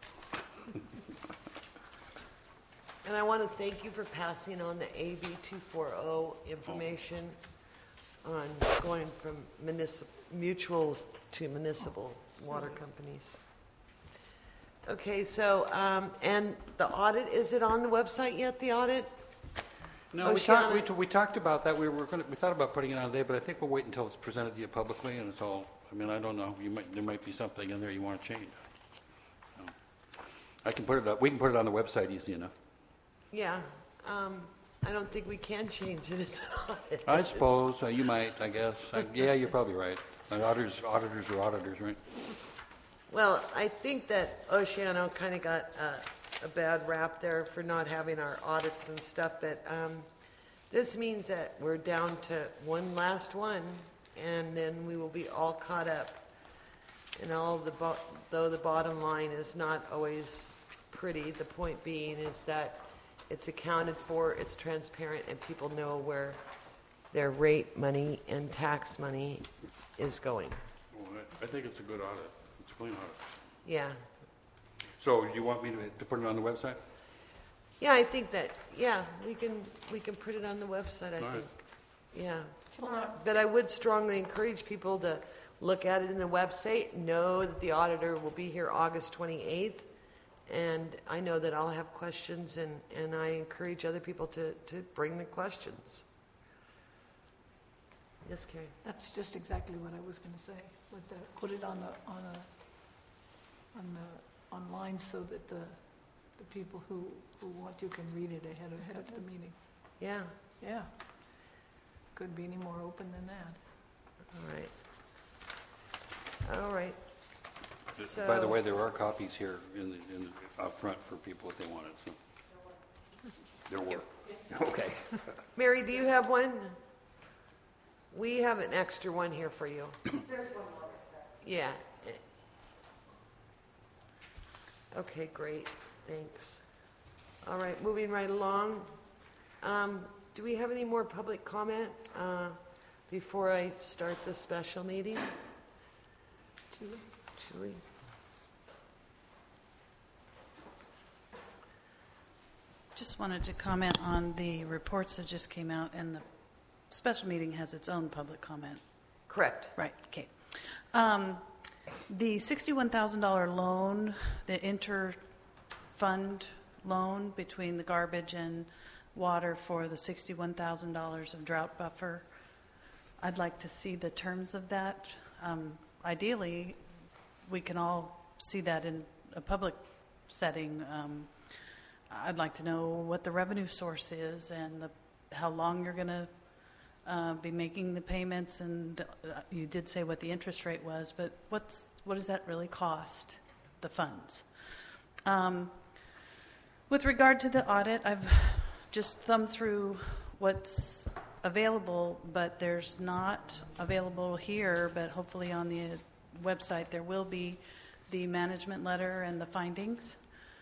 And I want to thank you for passing on the AB 240 information on going from mutuals to municipal water companies. Okay, so, and the audit, is it on the website yet, the audit? No, Oceana. we talked about that. We thought about putting it on today, but I think we'll wait until it's presented to you publicly, and it's all. I mean, I don't know. There might be something in there you want to change. So, I can put it up. We can put it on the website easy enough. Yeah, I don't think we can change it. It's an audit. I suppose you might. I guess. Yeah, you're probably right. Auditors are auditors, right? Well, I think that Oceano kind of got a bad rap there for not having our audits and stuff, but this means that we're down to one last one, and then we will be all caught up. And though the bottom line is not always pretty, the point being is that it's accounted for, it's transparent, and people know where their rate money and tax money is going. Well, I think it's a good audit. It's a clean audit. Yeah. So, do you want me to put it on the website? Yeah, I think that, we can put it on the website, I All right. think. Yeah. But I would strongly encourage people to look at it in the website, know that the auditor will be here August 28th, and I know that I'll have questions, and I encourage other people to bring the questions. Yes, Carrie? That's just exactly what I was going to say. Put it online so that the people who want to can read it ahead of the meeting. Yeah, Yeah. Couldn't be any more open than that. all right. By the So- way, there are copies here up front for people if they want it. So. There were. Okay. Mary, do you have one? We have an extra one here for you. There's one more. Yeah. Okay, great. Thanks. All right, moving right along. Do we have any more public comment before I start the special meeting? Julie? Just wanted to comment on the reports that just came out, and the special meeting has its own public comment. Correct. Right, okay. The $61,000 loan, the inter-fund loan between the garbage and water for the $61,000 of drought buffer, I'd like to see the terms of that. Ideally, we can all see that in a public setting. I'd like to know what the revenue source is and how long you're going to be making the payments. And you did say what the interest rate was, but what does that really cost, the funds? With regard to the audit, I've just thumbed through what's available, but there's not available here, but hopefully on the website there will be the management letter and the findings.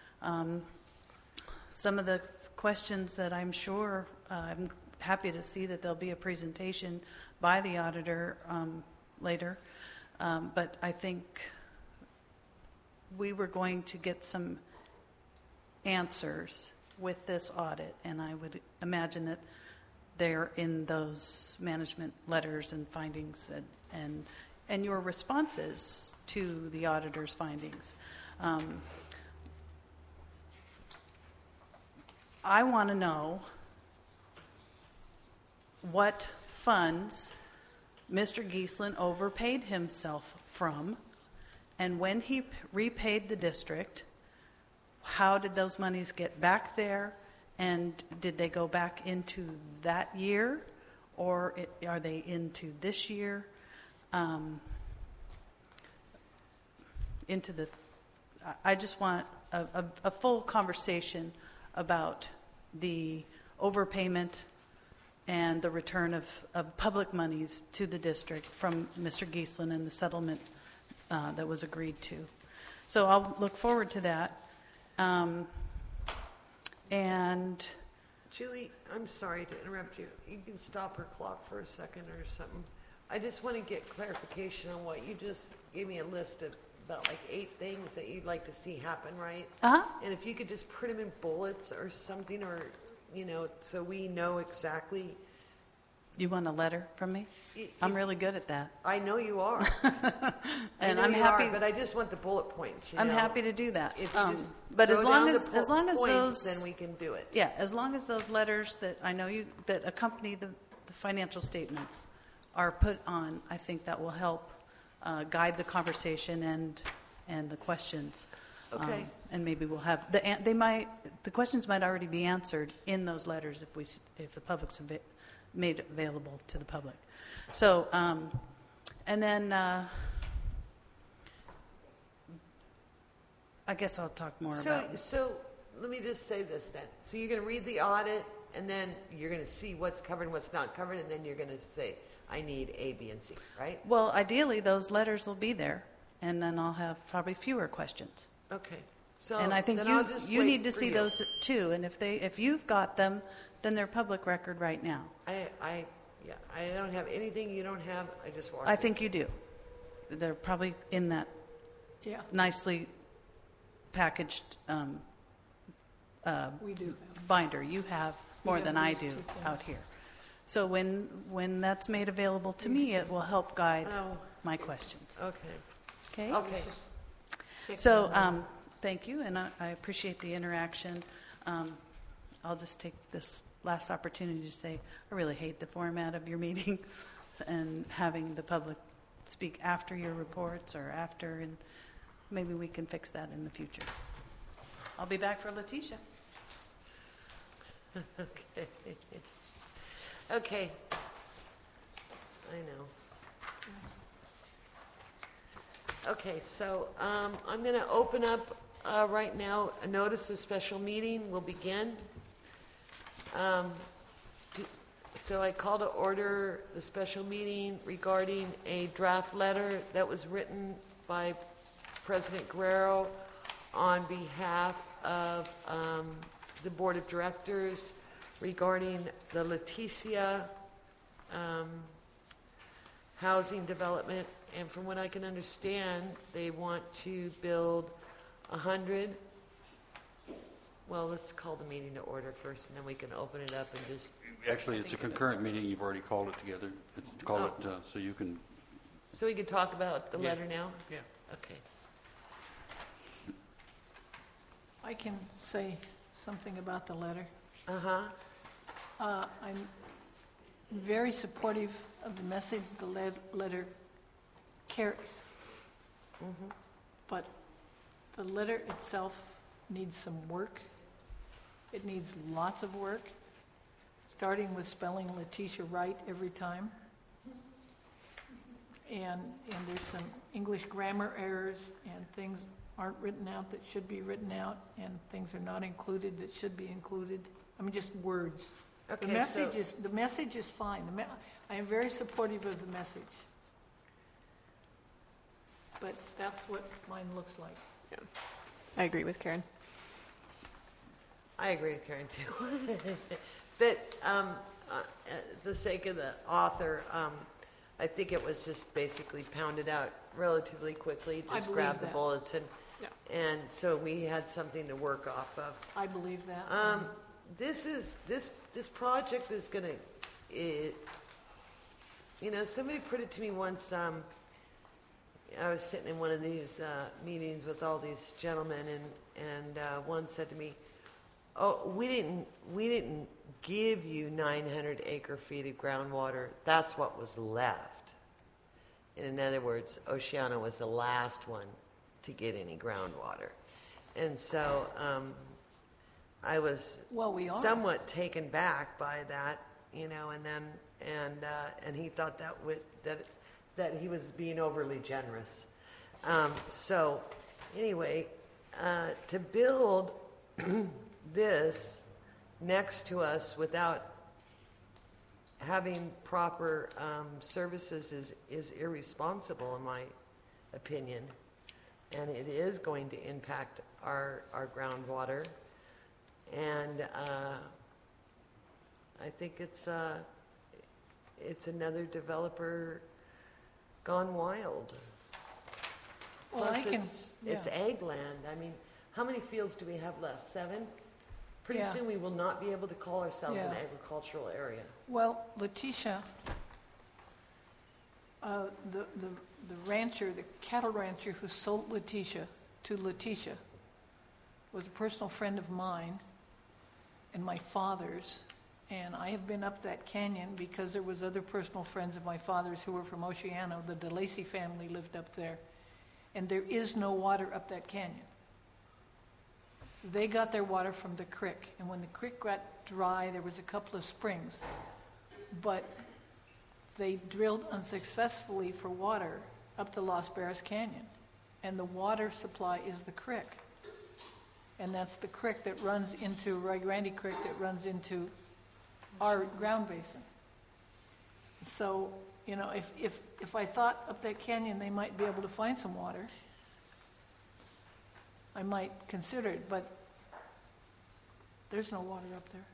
Some of the questions that I'm sure, I'm happy to see that there'll be a presentation by the auditor later, but I think we were going to get some answers with this audit, and I would imagine that they're in those management letters and findings and your responses to the auditor's findings. I want to know what funds Mr. Geeslin overpaid himself from, and when he repaid the district, how did those monies get back there, and did they go back into that year, or are they into this year? I just want a full conversation about the overpayment and the return of public monies to the district from Mr. Geeslin and the settlement that was agreed to. So I'll look forward to that. And Julie, I'm sorry to interrupt you. You can stop her clock for a second or something. I just want to get clarification on what you just gave me a list of about like 8 things that you'd like to see happen, right? uh-huh. And if you could just print them in bullets or something, or, so we know exactly. You want a letter from me? I'm really good at that. I know you are. And I know I'm you happy. are, but I just want the bullet points. I'm happy to do that. If you just but as throw long down as the as long as points, those then we can do it. Yeah, as long as those letters that I know that accompany the financial statements are put on, I think that will help guide the conversation and the questions. Okay. And maybe we'll have the questions might already be answered in those letters if the public's made available to the public. So and then I guess I'll talk more about. So let me just say this then. So you're going to read the audit, and then you're going to see what's covered and what's not covered, and then you're going to say, I need A, B, and C, right? Well, ideally, those letters will be there, and then I'll have probably fewer questions. Okay. So And I think then I'll just you wait need to for see you. those too. And if you've got them, then they're public record right now. I don't have anything you don't have. I just walked I in. think you do. They're probably in that Yeah, nicely packaged we do. binder. You have more have than I these do two things. out here. So when that's made available to me, it will help guide Oh, my questions. okay. Okay? Okay. So thank you, and I appreciate the interaction. I'll just take this last opportunity to say I really hate the format of your meeting and having the public speak after your reports or after, and maybe we can fix that in the future. I'll be back for Letitia. Okay. Okay. I know. Okay, so I'm going to open up right now a notice of special meeting. Will begin. So I call to order the special meeting regarding a draft letter that was written by President Guerrero on behalf of the Board of Directors regarding the Leticia housing development. And from what I can understand, they want to build 100. Well, let's call the meeting to order first, and then we can open it up and just... Actually, it's a concurrent meeting. You've already called it together. Call it so you can... So we can talk about the Yeah. letter now? Yeah. Okay. I can say something about the letter. Uh-huh. I'm very supportive of the message the letter carries. But the letter itself needs some work. It needs lots of work, starting with spelling Letitia right every time. And there's some English grammar errors, and things aren't written out that should be written out, and things are not included that should be included. I mean, just words. Okay, The message is fine. I am very supportive of the message. But that's what mine looks like. Yeah. I agree with Karen. I agree with Karen too. But the sake of the author, I think it was just basically pounded out relatively quickly. I Just believe grab the that. bullets Yeah. and so we had something to work off of. I believe that. This project is gonna, somebody put it to me once. I was sitting in one of these meetings with all these gentlemen, and one said to me, "Oh, we didn't give you 900 acre-feet of groundwater. That's what was left." And in other words, Oceana was the last one to get any groundwater, and so I was Well, we are. somewhat taken back by that, and he thought that he was being overly generous. So anyway, to build this next to us without having proper services is irresponsible, in my opinion, and it is going to impact our groundwater. And I think it's another developer gone wild. Well, Plus, I can, it's yeah. ag land. I mean, how many fields do we have left? 7? Pretty Yeah. soon we will not be able to call ourselves an Yeah. agricultural area. Well, Letitia, the rancher, the cattle rancher who sold Letitia to Letitia was a personal friend of mine and my father's, and I have been up that canyon because there was other personal friends of my father's who were from Oceana. The DeLacy family lived up there, and there is no water up that canyon. They got their water from the creek, and when the creek got dry, there was a couple of springs, but they drilled unsuccessfully for water up to Los Barras Canyon, and the water supply is the creek. And that's the creek that runs into, Rio Grande Creek that runs into our ground basin. So, if I thought up that canyon they might be able to find some water, I might consider it, but there's no water up there.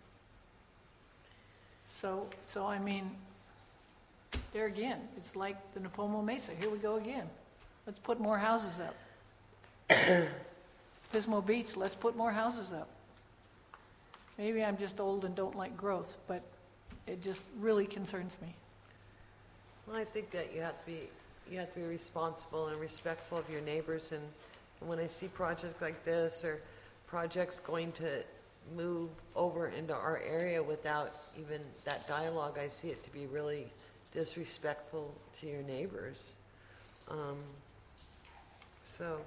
So I mean, there again, it's like the Napomo Mesa. Here we go again. Let's put more houses up. Pismo Beach, let's put more houses up. Maybe I'm just old and don't like growth, but it just really concerns me. Well, I think that you have to be responsible and respectful of your neighbors. And when I see projects like this or projects going to move over into our area without even that dialogue, I see it to be really disrespectful to your neighbors. So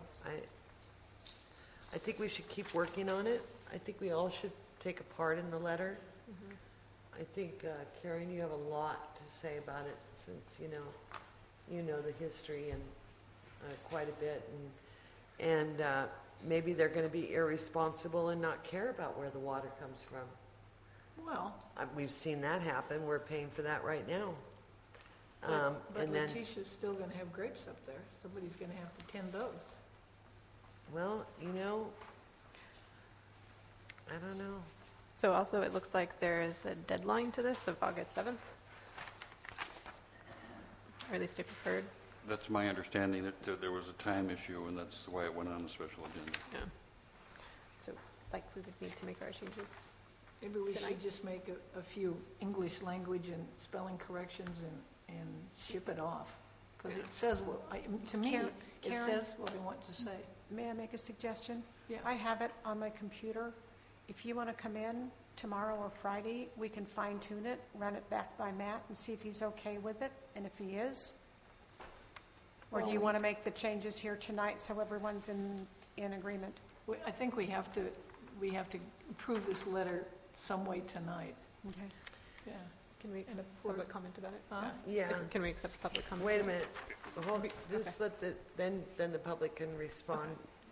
I think we should keep working on it. I think we all should take a part in the letter. I think, Karen, you have a lot to say about it since you know the history and quite a bit, and maybe they're going to be irresponsible and not care about where the water comes from. Well, We've seen that happen. We're paying for that right now. but And then, Letitia's still going to have grapes up there. Somebody's going to have to tend those. well, I don't know. So also, it looks like there is a deadline to this of August 7th, or at least I preferred. That's my understanding, that there was a time issue, and that's why it went on the special agenda. Yeah. So, we would need to make our changes. Maybe we Tonight? should just make a few English language and spelling corrections and ship it off. because it says, to me, Karen- it Karen? says what I want to say. May I make a suggestion? Yeah. I have it on my computer. If you want to come in tomorrow or Friday, we can fine tune it, run it back by Matt and see if he's okay with it, and if he is. Or do you want to make the changes here tonight so everyone's in agreement? I think we have to approve this letter some way tonight. Okay. Yeah. Can we accept public comment about it? Huh? Yeah. Can we accept public comment? Wait a minute. Hold, Okay. just let then the public can respond.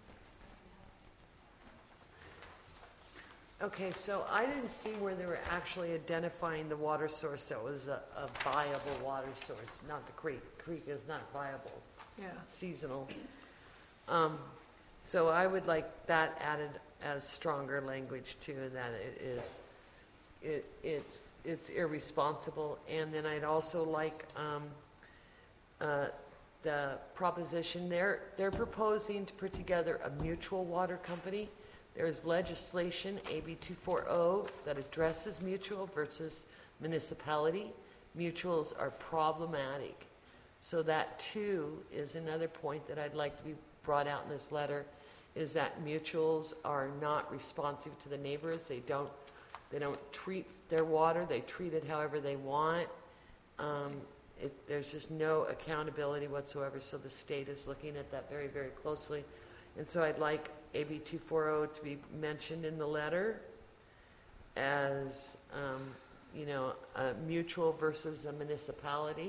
Okay, so I didn't see where they were actually identifying the water source that was a viable water source, not the creek. Creek is not viable, Yeah. seasonal. So I would like that added as stronger language too, and that it's irresponsible. And then I'd also like the proposition they're proposing to put together a mutual water company. There's legislation, AB 240, that addresses mutual versus municipality. Mutuals are problematic. So that too is another point that I'd like to be brought out in this letter, is that mutuals are not responsive to the neighbors. They don't treat their water. They treat it however they want. There's just no accountability whatsoever. So the state is looking at that very, very closely. And so I'd like AB 240 to be mentioned in the letter as, a mutual versus a municipality.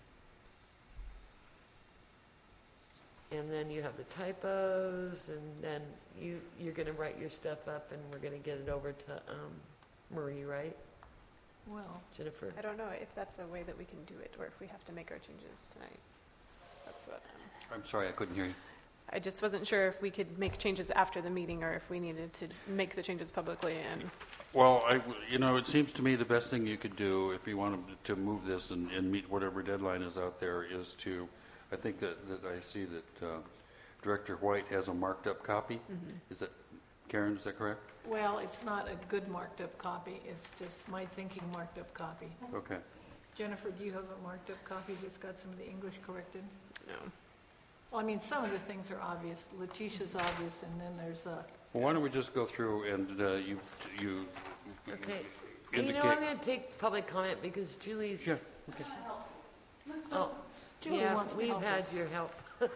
And then you have the typos, and then you're going to write your stuff up, and we're going to get it over to Marie, right? Well, Jennifer? I don't know if that's a way that we can do it, or if we have to make our changes tonight. That's what I'm sorry, I couldn't hear you. I just wasn't sure if we could make changes after the meeting, or if we needed to make the changes publicly. And Well, it seems to me the best thing you could do if you wanted to move this and meet whatever deadline is out there is to, I think that I see that Director White has a marked up copy. Mm-hmm. Is that, Karen, is that correct? well, it's not a good marked up copy. It's just my thinking marked up copy. Okay. Jennifer, do you have a marked up copy that's got some of the English corrected? no. Well, I mean, some of the things are obvious. Letitia's obvious, and then there's Well, why don't we just go through and you Okay. indicate. I'm going to take public comment because Julie's... Yeah, okay. Oh, Julie yeah, wants to we've help had us. your help.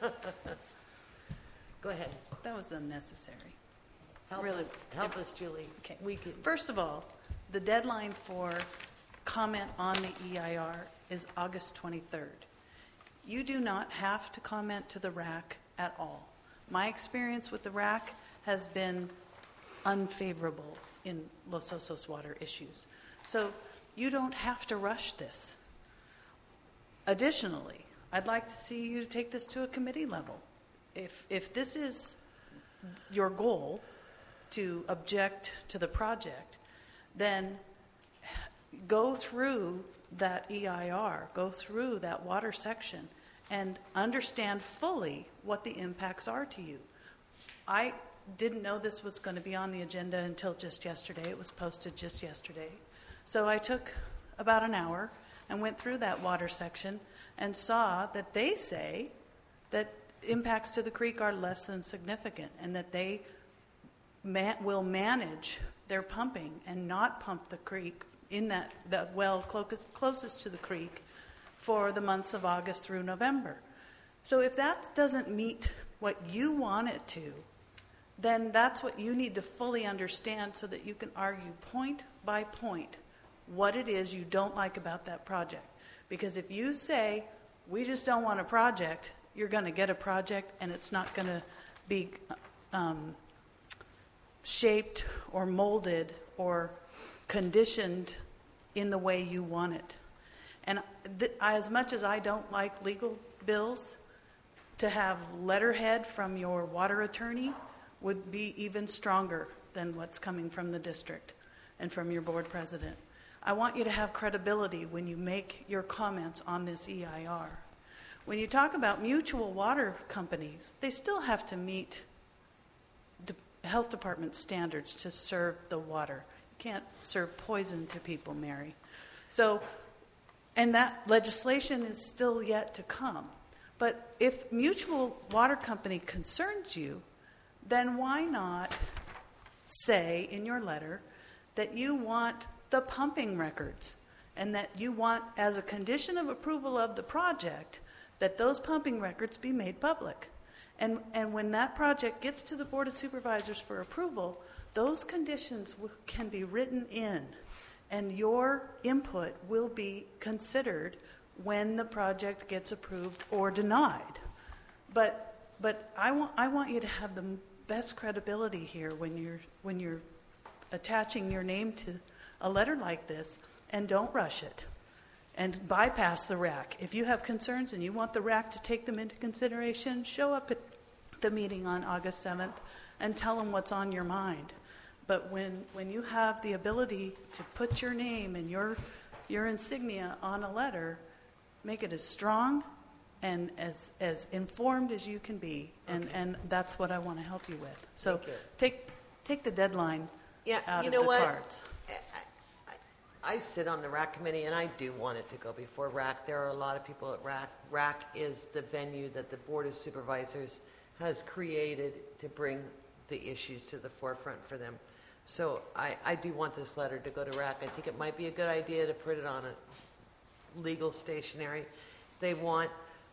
Go ahead. That was unnecessary. Help Really? us. Help us, Julie. Okay. We could... First of all, the deadline for comment on the EIR is August 23rd. You do not have to comment to the RAC at all. My experience with the RAC has been unfavorable in Los Osos water issues. So you don't have to rush this. Additionally, I'd like to see you take this to a committee level. If this is your goal, to object to the project, then go through that EIR, go through that water section, and understand fully what the impacts are to you. I didn't know this was going to be on the agenda until just yesterday. It was posted just yesterday. So I took about an hour and went through that water section and saw that they say that impacts to the creek are less than significant, and that they will manage their pumping and not pump the creek in the well closest to the creek for the months of August through November. So if that doesn't meet what you want it to, then that's what you need to fully understand so that you can argue point by point what it is you don't like about that project. Because if you say, we just don't want a project, you're going to get a project, and it's not going to be shaped or molded or conditioned in the way you want it. And as much as I don't like legal bills, to have letterhead from your water attorney would be even stronger than what's coming from the district and from your board president. I want you to have credibility when you make your comments on this EIR. When you talk about mutual water companies, they still have to meet health department standards to serve the water. You can't serve poison to people, Mary. So, and that legislation is still yet to come. But if Mutual Water Company concerns you, then why not say in your letter that you want the pumping records and that you want, as a condition of approval of the project, that those pumping records be made public. And when that project gets to the Board of Supervisors for approval, those conditions can be written in, and your input will be considered when the project gets approved or denied. But I want you to have the best credibility here when you're attaching your name to a letter like this, and don't rush it and bypass the RAC. If you have concerns and you want the RAC to take them into consideration, show up at the meeting on August 7th and tell them what's on your mind. But when you have the ability to put your name and your insignia on a letter, make it as strong and as informed as you can be, and that's what I want to help you with. So take the deadline out of the cards. I sit on the RAC committee, and I do want it to go before RAC. There are a lot of people at RAC. RAC is the venue that the Board of Supervisors has created to bring the issues to the forefront for them. So I do want this letter to go to RAC. I think it might be a good idea to put it on a legal stationery if they want.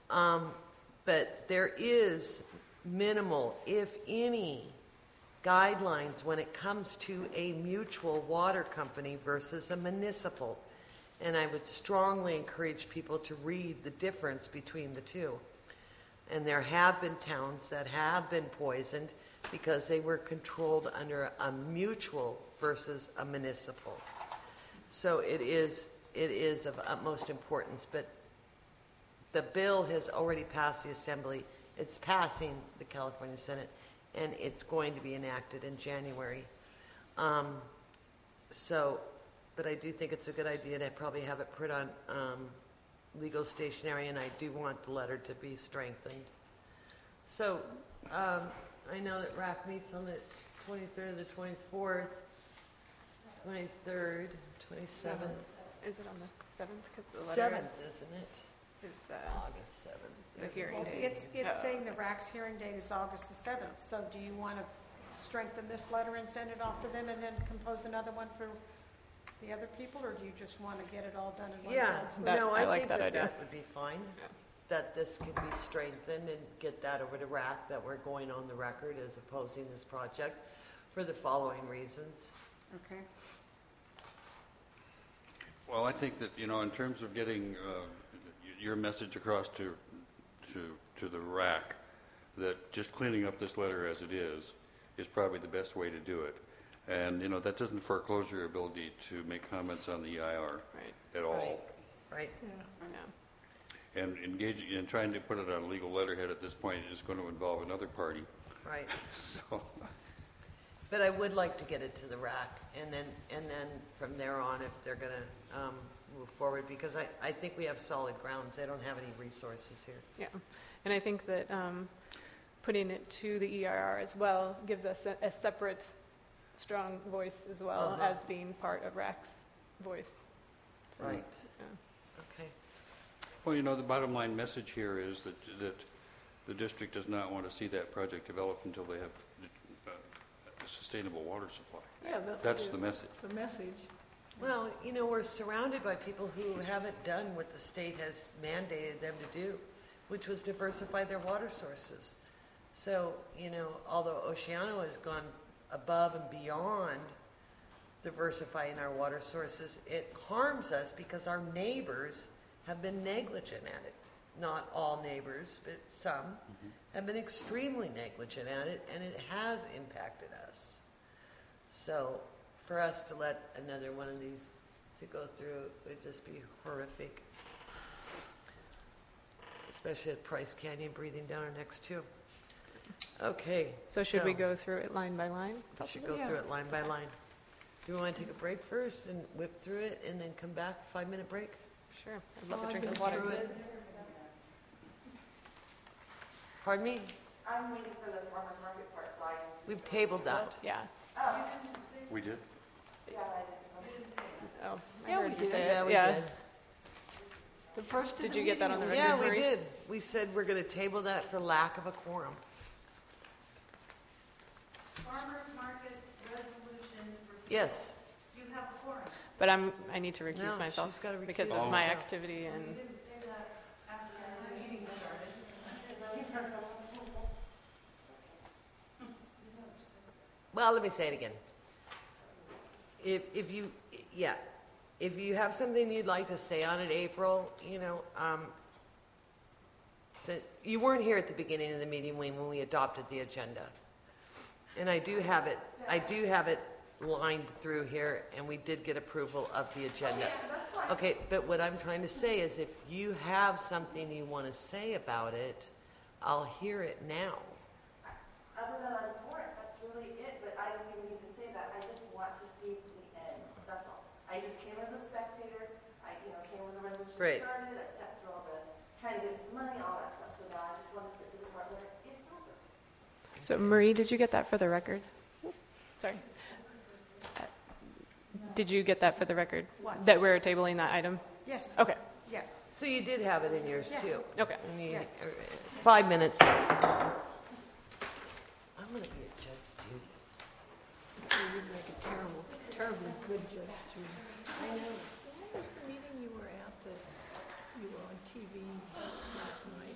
But there is minimal, if any, guidelines when it comes to a mutual water company versus a municipal. And I would strongly encourage people to read the difference between the two. And there have been towns that have been poisoned because they were controlled under a mutual versus a municipal. So it is of utmost importance. But the bill has already passed the Assembly. It's passing the California Senate, and it's going to be enacted in January. But I do think it's a good idea to probably have it put on legal stationery, and I do want the letter to be strengthened. So I know that RAC meets on the 23rd, the 24th, 23rd, 27th. Is it on the 7th? Because the letter 7th, isn't it? is August 7th. the hearing Well, date. it's saying the RAC's hearing date is August the 7th, so do you want to strengthen this letter and send it off to them and then compose another one for the other people, or do you just want to get it all done in one Yeah, fell swoop? That- no, I I like think that that idea. that would be fine. Yeah. That this can be strengthened and get that over to RAC, that we're going on the record as opposing this project for the following reasons. Okay. Well, I think that, in terms of getting your message across to the RAC, that just cleaning up this letter as it is probably the best way to do it. And, that doesn't foreclose your ability to make comments on the EIR Right. at all. Right? I know. And engaging in trying to put it on a legal letterhead at this point is going to involve another party. Right. So, But I would like to get it to the RAC, and then from there on, if they're going to move forward, because I think we have solid grounds. They don't have any resources here. Yeah, and I think that putting it to the EIR as well gives us a separate, strong voice as well as being part of RAC's voice. So, Right. yeah. Okay. well, the bottom line message here is that the district does not want to see that project developed until they have a sustainable water supply. Yeah, That's the message. The message. Well, we're surrounded by people who haven't done what the state has mandated them to do, which was diversify their water sources. So, although Oceano has gone above and beyond diversifying our water sources, it harms us because our neighbors have been negligent at it. Not all neighbors, but some have been extremely negligent at it, and it has impacted us. So for us to let another one of these to go through would just be horrific. Especially at Price Canyon breathing down our necks too. Okay. So should we go through it line by line? We should go through it line by line. Do we want to take a break first and whip through it and then come back, 5-minute break? Sure. I'd love to drink some water. Pardon me? I'm waiting for the farmer's market part, so We've tabled that. Yeah. We did? Oh, I Yeah, we heard you did. say Yeah, it. we Yeah. did. The first of the Did you get that on the meeting record? was- Yeah, we Marie? did. We said we're going to table that for lack of a quorum. Farmers market resolution. Yes. You have a quorum. But I need to recuse No, myself she's gotta because recuse of my herself. activity and. You didn't say that after the meeting started. Well, let me say it again. If you have something you'd like to say on it, April, so you weren't here at the beginning of the meeting when we adopted the agenda. And I do have it lined through here, and we did get approval of the agenda. Okay, but what I'm trying to say is if you have something you want to say about it, I'll hear it now. Other than I'm for it, that's really it, but I don't even need to say that. I just want to see the end, that's all. I just came as a spectator, came when the resolution Great. started, I sat through all the, trying to get some money, all that stuff, so now I just want to sit to the part where it's over. So Marie, did you get that for the record? Sorry. Did you get that for the record? What? That we're tabling that item? Yes, Okay, yes. So you did have it in yours Yes. too. okay. I mean, Yes. 5 minutes. I'm going to be a judge, Judy. You would make a terrible, terribly good judge, Judy. I know. What was the meeting you were at that you were on TV last night?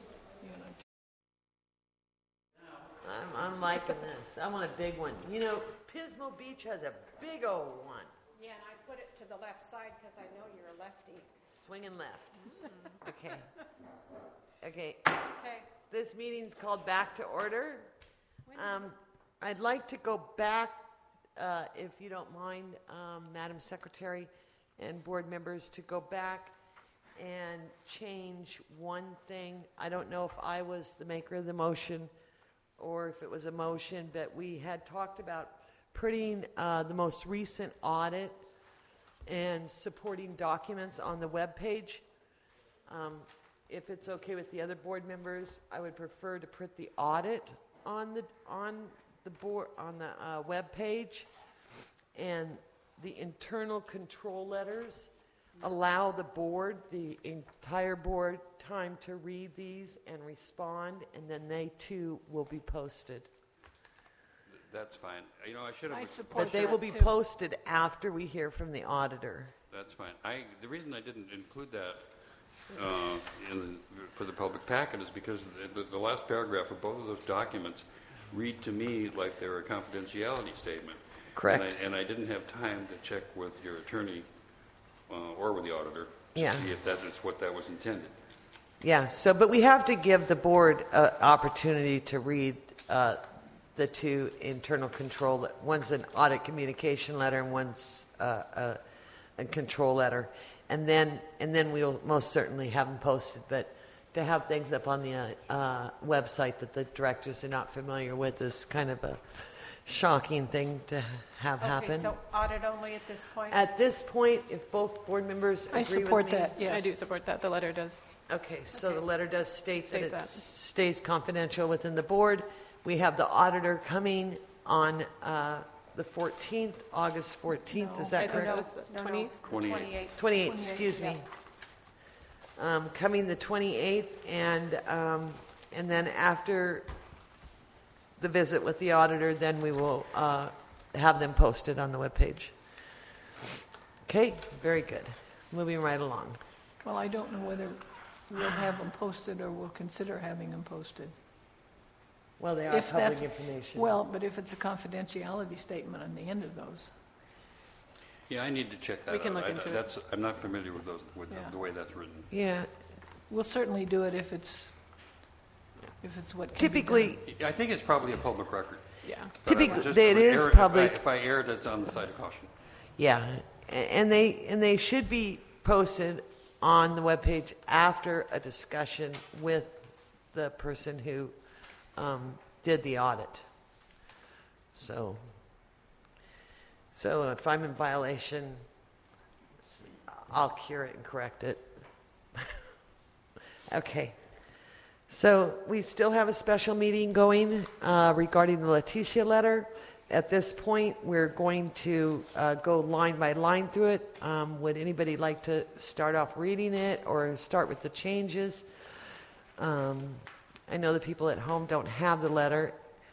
I'm liking this. I want a big one. Pismo Beach has a big old one. Yeah, and I put it to the left side because I know you're a lefty. Swinging left. Okay. Okay. Okay. This meeting's called back to order. I'd like to go back, if you don't mind, Madam Secretary and board members, to go back and change one thing. I don't know if I was the maker of the motion or if it was a motion, but we had talked about putting the most recent audit and supporting documents on the webpage. If it's okay with the other board members, I would prefer to put the audit on the webpage, and the internal control letters allow the entire board, time to read these and respond, and then they too will be posted. That's fine. I should have. I support But they will be too. posted after we hear from the auditor. That's fine. The reason I didn't include that for the public packet is because the last paragraph of both of those documents read to me like they're a confidentiality statement. Correct. And I didn't have time to check with your attorney or with the auditor to Yeah. see if that is what that was intended. Yeah, but we have to give the board an opportunity to read the two internal control. One's an audit communication letter and one's a control letter. And then we'll most certainly have them posted. But to have things up on the website that the directors are not familiar with is kind of a shocking thing to have happen. Okay, so audit only at this point? At this point, if both board members agree I with me. support that, yes. I do support that. The letter does. Okay, so the letter does state that State it that. stays confidential within the board. We have the auditor coming on the 14th, August 14th, is I that think correct? that was the 20th. 28th. 28th, excuse me. Coming the 28th, and then after the visit with the auditor, then we will have them posted on the webpage. Okay, very good. Moving right along. Well, I don't know whether we'll have them posted or we'll consider having them posted. Well, they are If public that's- information. Well, but if it's a confidentiality statement on the end of those. Yeah, I need to check that We can out. look into it. I'm not familiar with those Yeah. the way that's written. Yeah, We'll certainly do it if it's what can be typically, done. I think it's probably a public record. Yeah. But Typically, just it is err- public. If I erred, it's on the side of caution. yeah, and they should be posted on the webpage after a discussion with the person who did the audit. So if I'm in violation, I'll cure it and correct it. Okay. So we still have a special meeting going regarding the Leticia letter. At this point, we're going to go line by line through it. Would anybody like to start off reading it or start with the changes? I know the people at home don't have the letter.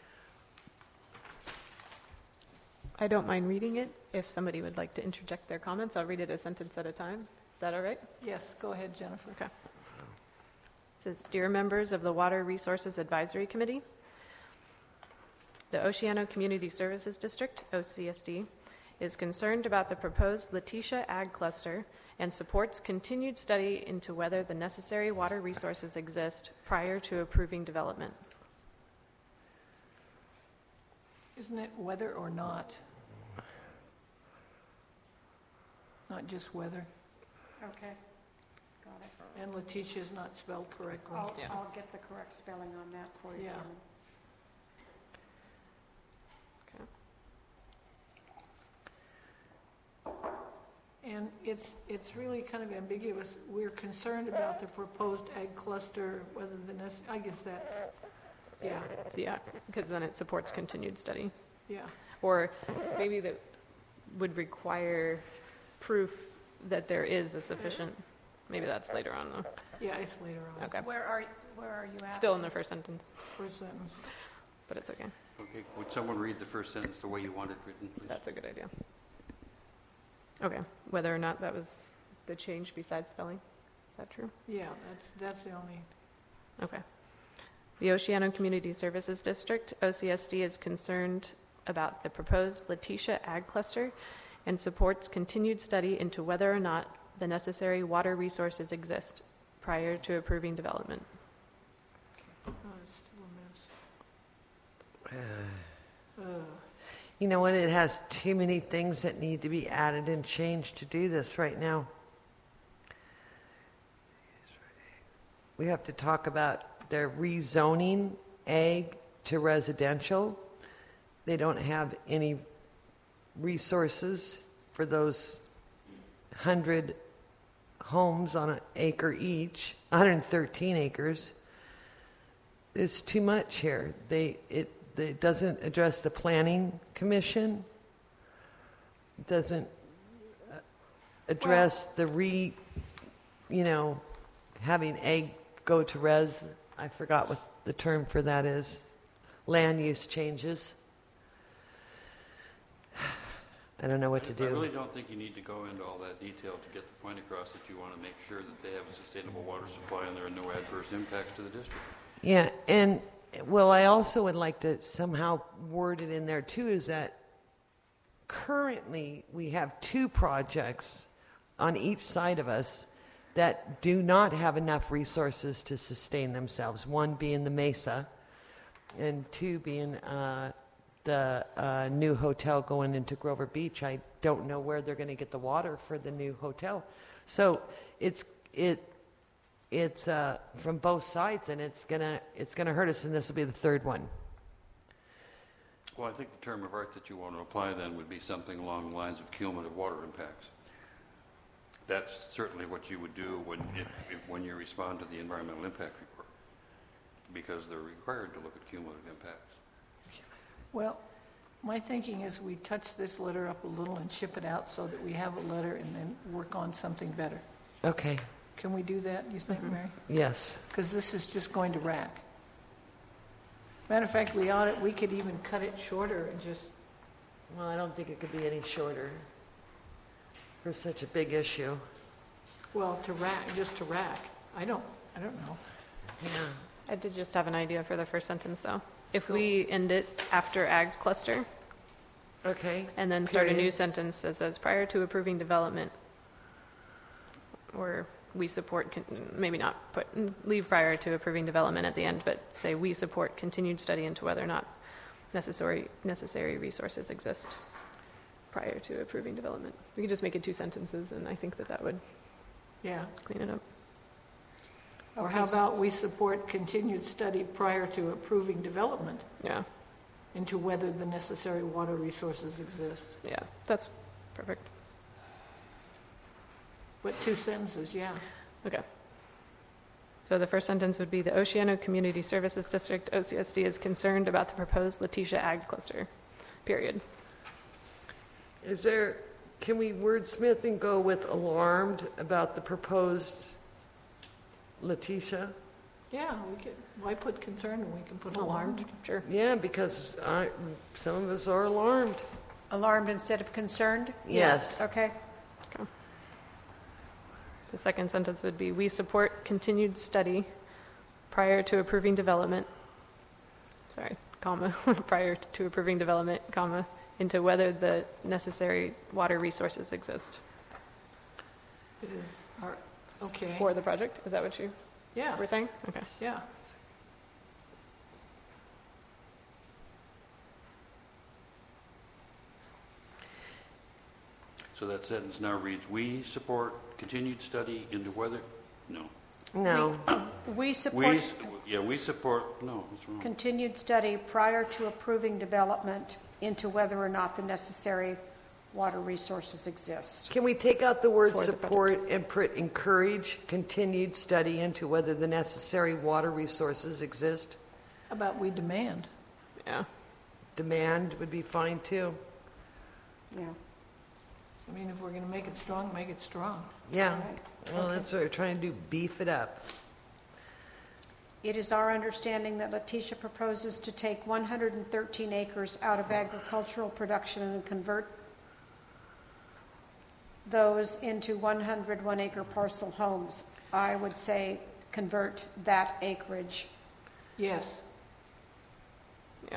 I don't mind reading it. If somebody would like to interject their comments, I'll read it a sentence at a time. Is that all right? Yes, go ahead, Jennifer. Okay. It says, "Dear members of the Water Resources Advisory Committee, the Oceano Community Services District, OCSD, is concerned about the proposed Letitia Ag Cluster and supports continued study into whether the necessary water resources exist prior to approving development." Isn't it whether or not? Not just whether. Okay, got it. And Letitia is not spelled correctly. I'll get the correct spelling on that for you. Yeah. Okay. And it's really kind of ambiguous. We're concerned about the proposed ag cluster, whether I guess that's, yeah, Yeah, because then it supports continued study. yeah. Or maybe that would require proof that there is a sufficient, maybe that's later on though. Yeah, it's later on. Okay. Where are you at? Still in the first sentence, First sentence. but it's okay. Okay, would someone read the first sentence the way you want it written, please? That's a good idea. Okay, whether or not that was the change besides spelling, is that true? Yeah, that's the only, Okay. The Oceano Community Services District, OCSD, is concerned about the proposed Letitia Ag Cluster and supports continued study into whether or not the necessary water resources exist prior to approving development. it's still a mess. You know what? It has too many things that need to be added and changed to do this right now. We have to talk about their rezoning ag to residential. They don't have any resources for those 100 homes on an acre each, 113 acres. It's too much here. It doesn't address the planning commission. It doesn't address having ag go to res. I forgot what the term for that is. Land use changes. I don't know what to do. I really don't think you need to go into all that detail to get the point across that you want to make sure that they have a sustainable water supply and there are no adverse impacts to the district. Yeah, and well, I also would like to somehow word it in there too, is that currently we have 2 projects on each side of us that do not have enough resources to sustain themselves. One being the Mesa, and 2 being the new hotel going into Grover Beach. I don't know where they're going to get the water for the new hotel. So it's from both sides, and it's gonna hurt us, and this will be the 3rd one. Well, I think the term of art that you want to apply then would be something along the lines of cumulative water impacts. That's certainly what you would do when you respond to the environmental impact report, because they're required to look at cumulative impacts. Well, my thinking is we touch this letter up a little and ship it out so that we have a letter and then work on something better. Okay. Can we do that, you think, Mary? Yes. Because this is just going to rack. Matter of fact, we could even cut it shorter and just, Well, I don't think it could be any shorter for such a big issue. well, just to rack. I don't know. Yeah. I did just have an idea for the first sentence though. If we end it after ag cluster Okay. and then start a new Period. sentence that says prior to approving development, or we support, maybe not leave prior to approving development at the end, but say we support continued study into whether or not necessary resources exist prior to approving development. We could just make it 2 sentences, and I think that would Yeah. clean it up. Or how about we support continued study prior to approving development Yeah, into whether the necessary water resources exist? yeah, that's perfect. But 2 sentences, yeah. Okay. So the first sentence would be, the Oceano Community Services District, OCSD, is concerned about the proposed Letitia Ag Cluster period. Can we wordsmith and go with alarmed about the proposed Letitia? Yeah, we could, why put concerned when we can put alarmed? Sure. Yeah, because some of us are alarmed. Alarmed instead of concerned? Yes. Okay. The second sentence would be, we support continued study prior to approving development, prior to approving development, into whether the necessary water resources exist It is, okay. for the project. Is that what you Yeah, were saying? Okay. yeah. So that sentence now reads, we support continued study into whether, no. No. We support We support, no, that's wrong. continued study prior to approving development into whether or not the necessary water resources exist. Can we take out the word For the support and put encourage continued study into whether the necessary water resources exist? How about we demand? Yeah. Demand would be fine too. Yeah. I mean, if we're going to make it strong, make it strong. Yeah. Right. Well, that's what we're trying to do, beef it up. It is our understanding that Letitia proposes to take 113 acres out of agricultural production and convert those into 100 one-acre parcel homes. I would say convert that acreage. Yes. Yeah.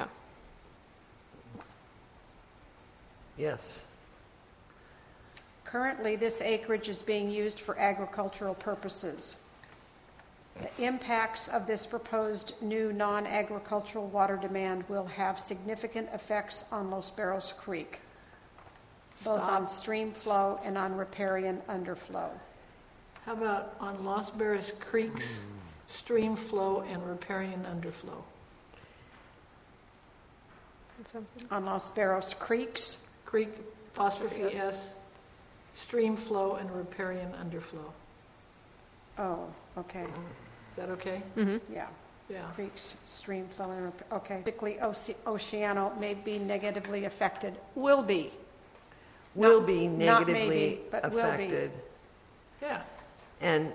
Yes. Currently, this acreage is being used for agricultural purposes. The impacts of this proposed new non-agricultural water demand will have significant effects on Los Barros Creek, both on stream flow and on riparian underflow. How about on Los Barros Creek's stream flow and riparian underflow? That sounds good. On Los Barros Creeks, Creek, apostrophe Yes. S, stream flow and riparian underflow. oh, okay, Is that okay? Mm-hmm. yeah. Yeah. Creeks, stream flow, and okay. Particularly Oceano may be negatively affected, will be. Will be not negatively maybe, but will be. affected. Yeah. And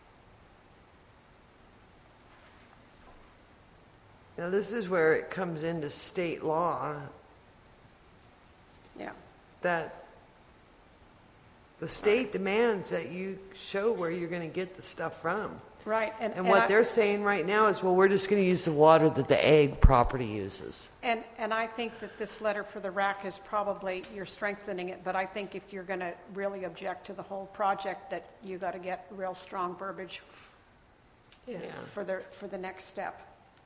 now this is where it comes into state law Yeah. that the state demands that you show where you're going to get the stuff from. Right. And what they're saying right now is, well, we're just going to use the water that the ag property uses. And I think that this letter for the RAC is probably, you're strengthening it, but I think if you're going to really object to the whole project, that you got to get real strong verbiage Yeah. for the next step.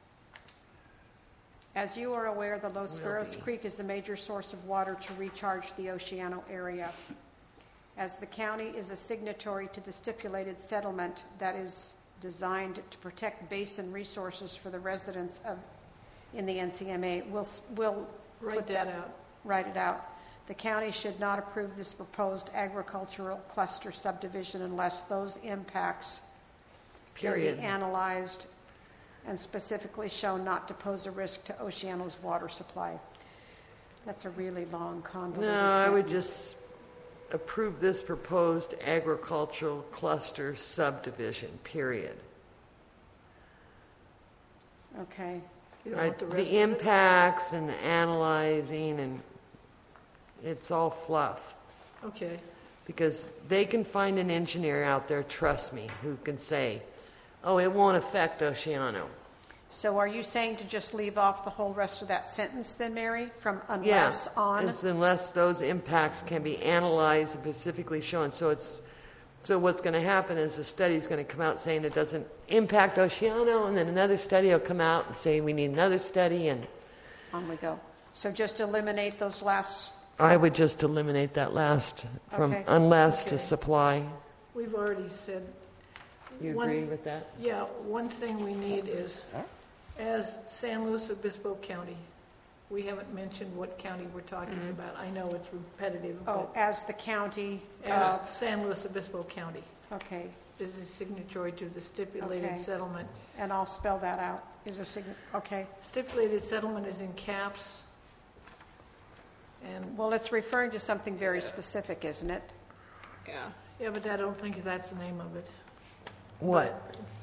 As you are aware, the Los Barros Creek is a major source of water to recharge the Oceano area. As the county is a signatory to the stipulated settlement that is designed to protect basin resources for the residents in the NCMA, we'll Write that out. write it out. The county should not approve this proposed agricultural cluster subdivision unless those impacts can Period. be analyzed and specifically shown not to pose a risk to Oceano's water supply. That's a really long, convoluted No, I would sentence. just approve this proposed agricultural cluster subdivision, period. Okay. You don't Right? want the rest The of it? impacts and the analyzing, and it's all fluff. Okay. Because they can find an engineer out there, trust me, who can say, oh, it won't affect Oceano. So are you saying to just leave off the whole rest of that sentence then, Mary, from Yeah, unless on? it's unless those impacts can be analyzed and specifically shown. So what's going to happen is the study's going to come out saying it doesn't impact Oceano, and then another study will come out and say we need another study, and On we go. So just eliminate those last, I would just eliminate that last from Okay. unless to Okay. supply. We've already said. You one- agree with that? Yeah, one thing we need is, as San Luis Obispo County, we haven't mentioned what county we're talking about. I know it's repetitive, oh, but as the county, as San Luis Obispo County okay, is a signatory to the stipulated Okay. settlement. and I'll spell that out, is a okay, Stipulated settlement is in caps. And, Well, it's referring to something very specific, isn't it? yeah, but I don't think that's the name of it. What? But it's-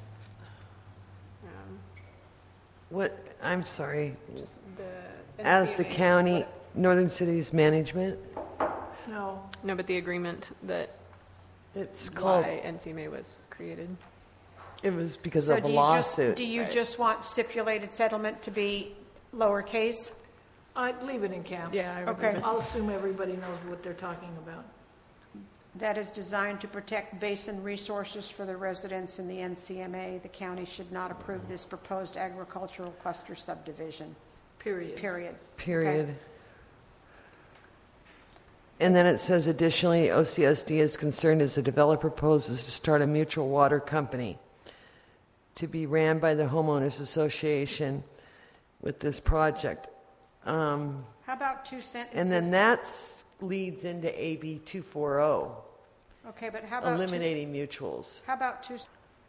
What, I'm sorry, Just the as the NCMA county, Northern Cities Management, No, No, but the agreement that it's called, why NCMA was created. it was because So of a do you lawsuit. Do you Right. just want stipulated settlement to be lowercase? I'd leave it in caps. Yeah, I would Okay. leave it. I'll assume everybody knows what they're talking about. That is designed to protect basin resources for the residents in the NCMA. The county should not approve this proposed agricultural cluster subdivision, Period. period. Period. And then it says additionally, OCSD is concerned as the developer proposes to start a mutual water company to be ran by the homeowners association with this project. How about two sentences? And then that leads into AB 240, Okay, but how about eliminating mutuals. How about two?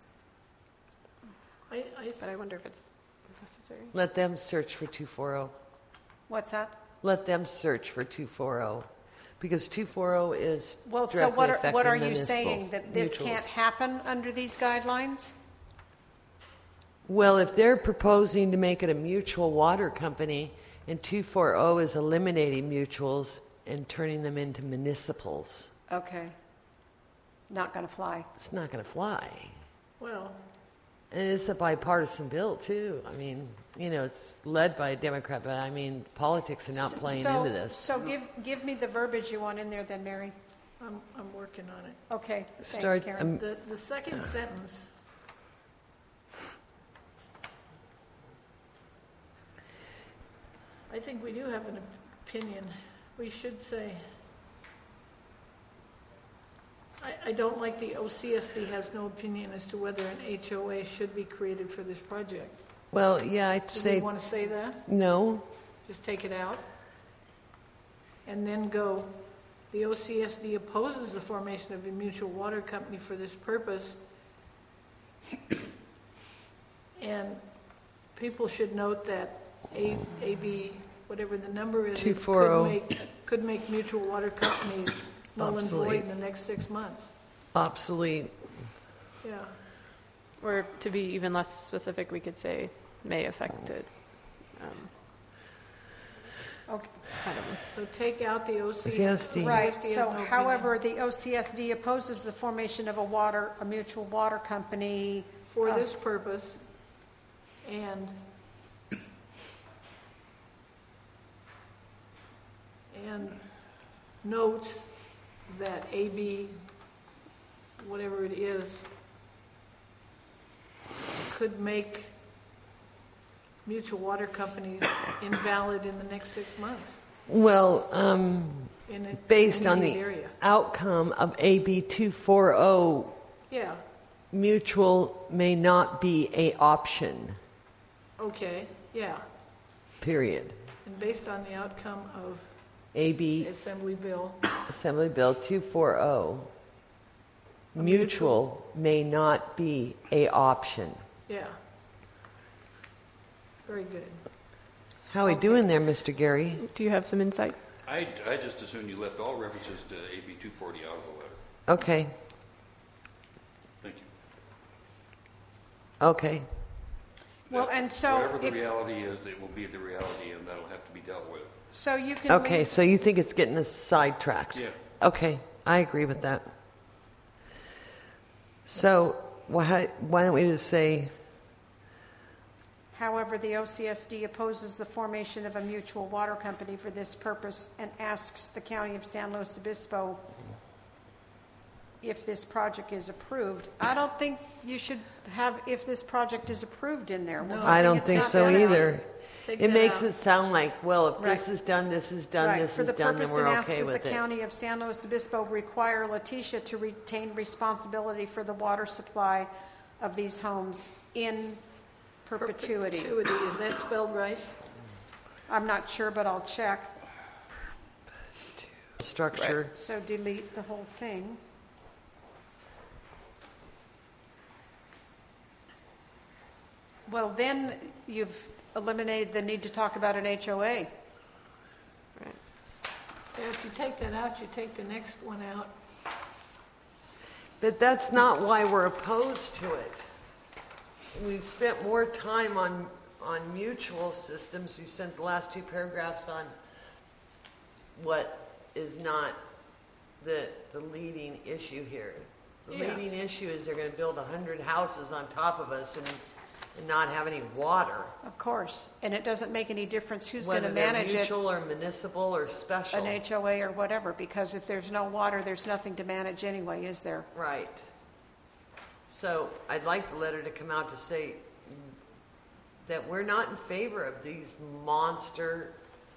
But I wonder if it's necessary. Let them search for 240. What's that? Let them search for 240. Because 240 is Well, so directly what affecting are you municipals, saying, that this mutuals. can't happen under these guidelines? Well, if they're proposing to make it a mutual water company, and 240 is eliminating mutuals and turning them into municipals, Okay. Not going to fly. it's not going to fly. Well, And it's a bipartisan bill, too. I mean, you know, it's led by a Democrat, but I mean, politics are not playing So- into this. So give me the verbiage you want in there then, Mary. I'm working on it. Okay, Start, thanks, Karen. The second sentence, I think we do have an opinion. We should say, I don't like the OCSD has no opinion as to whether an HOA should be created for this project. Well, yeah, I'd Do we say want to say that? no. Just take it out? And then go, the OCSD opposes the formation of a mutual water company for this purpose. And people should note that AB, whatever the number is, it 240. could make mutual water companies null and void Obsolete. in the next 6 months. Obsolete. Yeah. Or to be even less specific, we could say may affect it. Okay. I don't know. So take out the OCSD. Right, has so no opinion. however, the OCSD opposes the formation of a mutual water company. For this purpose, and notes that AB, whatever it is, could make mutual water companies invalid in the next 6 months Well, in a based on the immediate area. outcome of AB 240, Yeah, mutual may not be a option, okay, yeah. period. And based on the outcome of AB Assembly Bill, Assembly Bill 240, mutual may not be a option. yeah. Very good. How are we doing there, Mr. Gary? Do you have some insight? I just assumed you left all references to AB 240 out of the letter. Okay, Thank you. okay. Well, and so Whatever the if, reality is, it will be the reality, and that'll have to be dealt with. so you can Okay, leave, so you think it's getting us sidetracked? Yeah. Okay, I agree with that. So why don't we just say, however, the OCSD opposes the formation of a mutual water company for this purpose and asks the County of San Luis Obispo if this project is approved. I don't think you should have if this project is approved in there. We're I hoping don't it's think not so done. either. Take It that makes out. it sound like, well, if this Right. is done, this is done, Right. this For is the done, then purpose we're and okay asks with the it. County of San Luis Obispo require Letitia to retain responsibility for the water supply of these homes in perpetuity. Perpetuity, is that spelled right? I'm not sure, but I'll check. Structure. So delete the whole thing. Well, then you've eliminated the need to talk about an HOA. Right. Yeah, if you take that out, you take the next one out. But that's not why we're opposed to it. We've spent more time on mutual systems. We spent the last 2 paragraphs on what is not the leading issue here. The Yeah. leading issue is they're going to build 100 houses on top of us and not have any water. Of course, and it doesn't make any difference who's going to Whether they're manage it, mutual or municipal or special. an HOA or whatever, because if there's no water, there's nothing to manage anyway, is there? Right. So I'd like the letter to come out to say that we're not in favor of these monster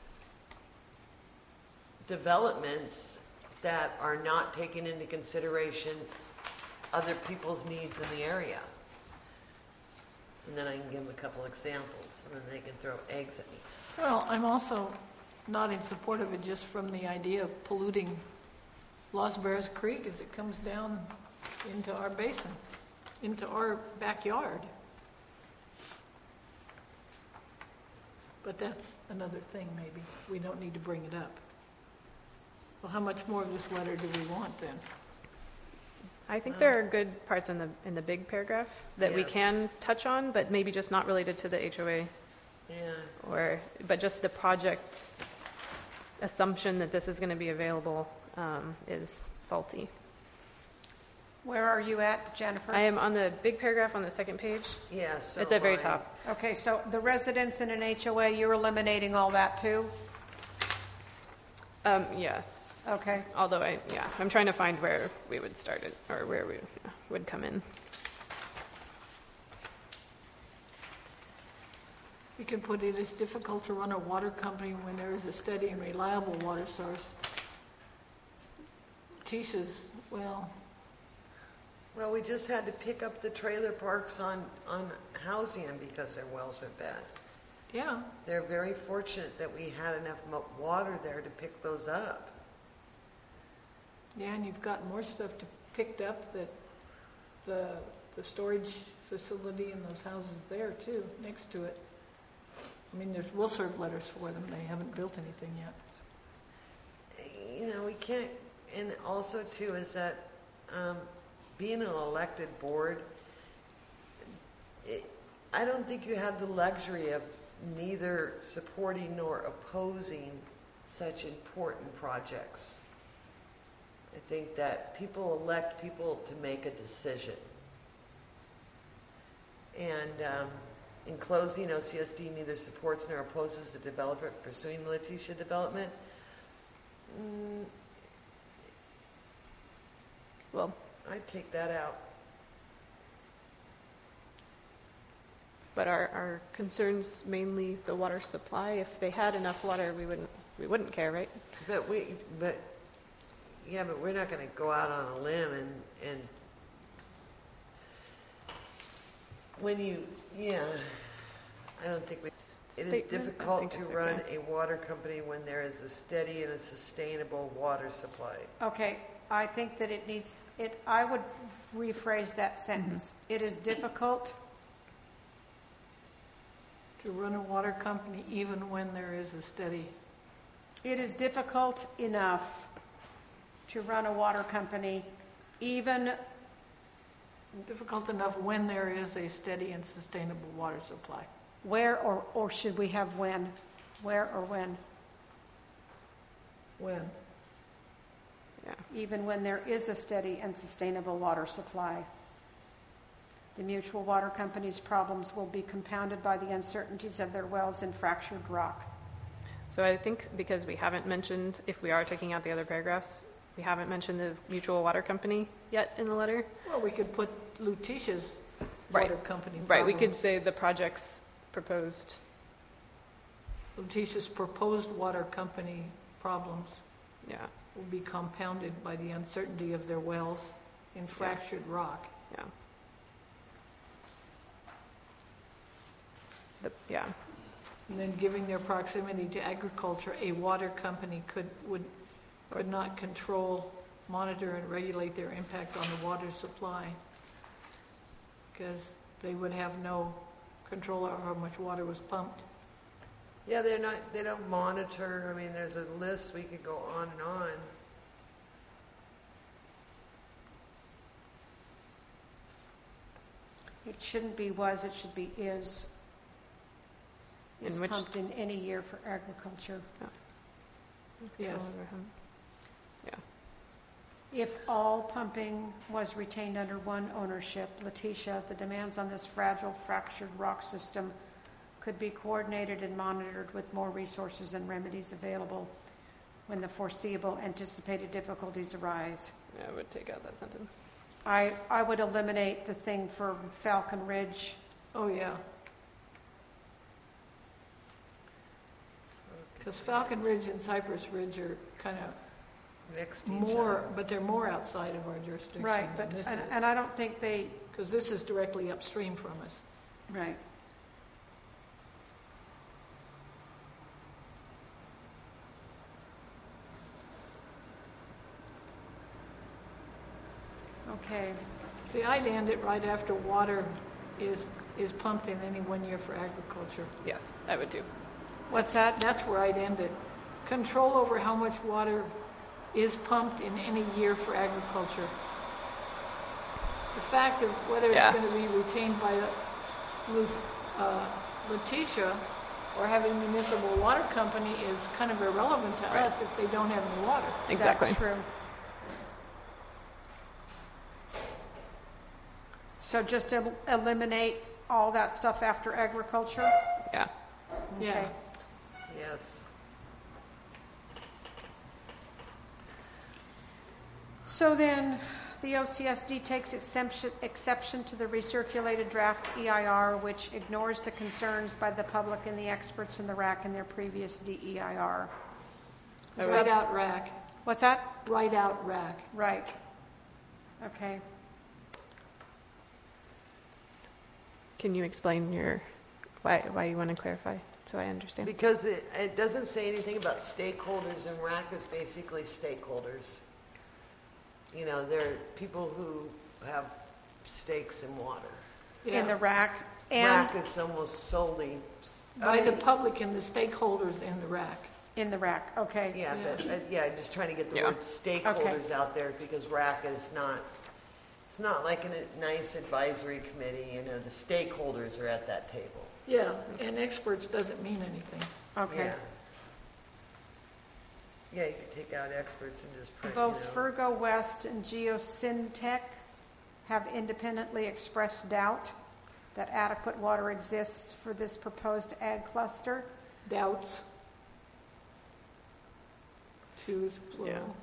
developments that are not taking into consideration other people's needs in the area. And then I can give them a couple examples, and then they can throw eggs at me. Well, I'm also not in support of it just from the idea of polluting Los Barras Creek as it comes down into our basin, into our backyard. But that's another thing, maybe. We don't need to bring it up. Well, how much more of this letter do we want then? I think there are good parts in the big paragraph that we Yes. can touch on, but maybe just not related to the HOA, Yeah. but just the project's assumption that this is going to be available is faulty. Where are you at, Jennifer? I am on the big paragraph on the second page, Yes. So at the very am I. top. Okay, so the residents in an HOA, you're eliminating all that too? Yes. Okay, Although I'm trying to find where we would start it, or where we would come in. You can put it as difficult to run a water company when there is a steady and reliable water source. Tisha's, well, Well, we just had to pick up the trailer parks on Halcyon because their wells went bad. yeah, They're very fortunate that we had enough water there to pick those up. yeah, and you've got more stuff picked up that the storage facility and those houses there too, next to it. I mean, we'll serve letters for them. They haven't built anything yet. You know, we can't, and also too is that being an elected board, I don't think you have the luxury of neither supporting nor opposing such important projects. I think that people elect people to make a decision. And in closing, OCSD neither supports nor opposes the development pursuing the Letitia development. Well, I'd take that out. but our concerns mainly the water supply. If they had enough water, we wouldn't care, right? But but we're not going to go out on a limb and when I don't think it is Statement? I difficult think to it's run okay. a water company when there is a steady and a sustainable water supply. okay, I think that I would rephrase that sentence. It is difficult, To run a water company even when there is a steady, it is difficult enough to run a water company even, difficult enough when there is a steady and sustainable water supply. where or should we have when? Where or when? When? Yeah. Even when there is a steady and sustainable water supply. The mutual water company's problems will be compounded by the uncertainties of their wells and fractured rock. So I think because we haven't mentioned, if we are taking out the other paragraphs, we haven't mentioned the mutual water company yet in the letter. Well, we could put Letitia's Right. water company Right, we could problems. say the project's proposed. Letitia's proposed water company problems Yeah, will be compounded by the uncertainty of their wells in fractured rock. yeah. Yeah, And then giving their proximity to agriculture, a water company could not control, monitor, and regulate their impact on the water supply because they would have no control over how much water was pumped. Yeah, they don't monitor, I mean, there's a list, we could go on and on. It shouldn't be was, it should be is. Is In which- pumped in any year for agriculture. Yes. Yeah. If all pumping was retained under one ownership, Letitia, the demands on this fragile, fractured rock system could be coordinated and monitored with more resources and remedies available when the foreseeable anticipated difficulties arise. Yeah, I would take out that sentence. I would eliminate the thing for Falcon Ridge. Oh, yeah. Because Falcon Ridge and Cypress Ridge are kind of Next to each more, other. but they're more outside of our jurisdiction Right, than but, this and I don't think they, because this is directly upstream from us. right. Okay, See, I'd end it right after water is pumped in any 1 year for agriculture. Yes, I would too. what's that? That's where I'd end it. Control over how much water is pumped in any year for agriculture. The fact of whether it's Yeah. going to be retained by Letitia or having a municipal water company is kind of irrelevant to Right. us if they don't have any water. Exactly. That's true. So just eliminate all that stuff after agriculture? Yeah. Yeah. Okay. Yes. So then, the OCSD takes exception to the recirculated draft EIR, which ignores the concerns by the public and the experts in the RAC in their previous DEIR. Right out rack. What's that? Right out rack. Right. Okay. Can you explain why you want to clarify so I understand? Because it doesn't say anything about stakeholders, and RAC is basically stakeholders. You know, they're people who have stakes in water. In the RAC. RAC And is almost solely. By the public and the stakeholders in the rack. in the RAC, okay. Yeah, but, just trying to get the Yeah. word stakeholders out there, because RAC is not, it's not like a nice advisory committee, you know, the stakeholders are at that table. Yeah, and experts doesn't mean anything. Okay. Yeah. Yeah, you could take out experts and just print, Both Fergo West and Geosyntec have independently expressed doubt that adequate water exists for this proposed ag cluster. Doubts. Choose plural.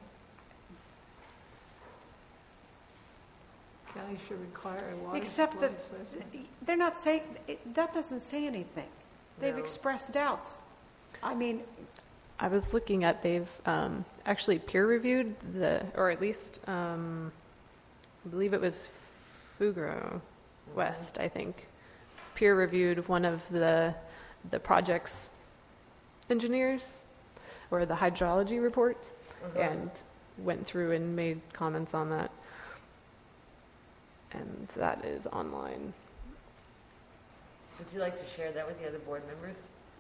County should require a water Except supply that specimen. they're not saying, that doesn't say anything. They've No. expressed doubts. I mean, I was looking at, they've actually peer reviewed or at least, I believe it was Fugro West, I think, peer reviewed one of the project's engineers, or the hydrology report, and went through and made comments on that. And that is online. Would you like to share that with the other board members?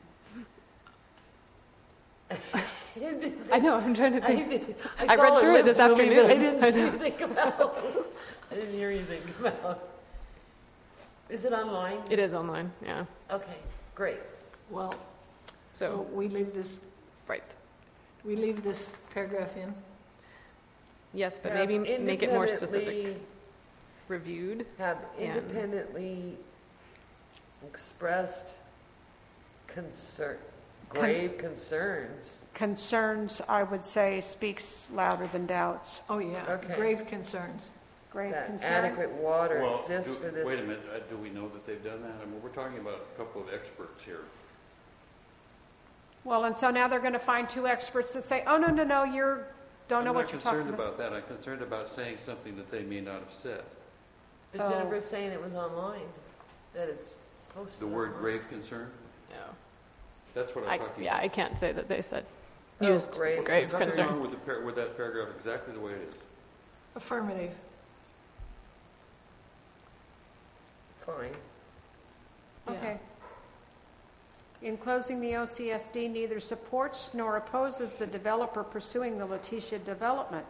I know, I'm trying to think. I saw read her through it this lips moving, but I afternoon. didn't I see know. anything about. I didn't hear anything about. Is it online? It is online, yeah. Okay, great. Well, So, so we leave this paragraph in? yes, but Have maybe make it more independently- specific. Reviewed. Have and- independently expressed grave concerns. concerns, I would say, speaks louder than doubts. Oh, yeah, Okay. grave concerns. Grave That concern. adequate water Well, exists for this. wait a minute, do we know that they've done that? I mean, we're talking about a couple of experts here. Well, and so now they're going to find two experts that say, oh, no, you don't know what you're talking I'm not concerned about. about that. I'm concerned about saying something that they may not have said. But Jennifer's saying it was online, that it's posted. The word online. grave concern, No. that's what I'm talking Yeah, about. I can't say that they said, Oh, used grave grave There's nothing concern. wrong with that paragraph exactly the way it is. Affirmative. Fine. Yeah. Okay. In closing, the OCSD neither supports nor opposes the developer pursuing the Letitia development.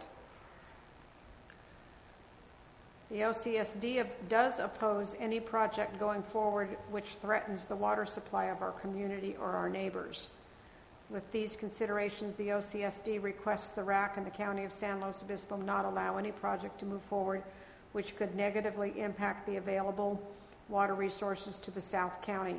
The OCSD does oppose any project going forward which threatens the water supply of our community or our neighbors. With these considerations, the OCSD requests the RAC and the County of San Luis Obispo not allow any project to move forward which could negatively impact the available water resources to the South County.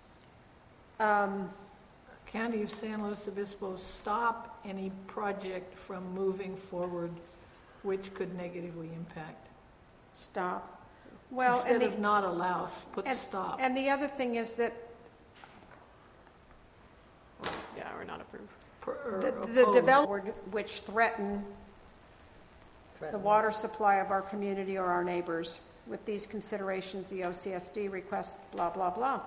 County of San Luis Obispo stop any project from moving forward which could negatively impact. Stop. Well, Instead of not allow, put stop. And the other thing is that Yeah, or not approve. the developer which threaten the water supply of our community or our neighbors. With these considerations, the OCSD requests blah, blah, blah.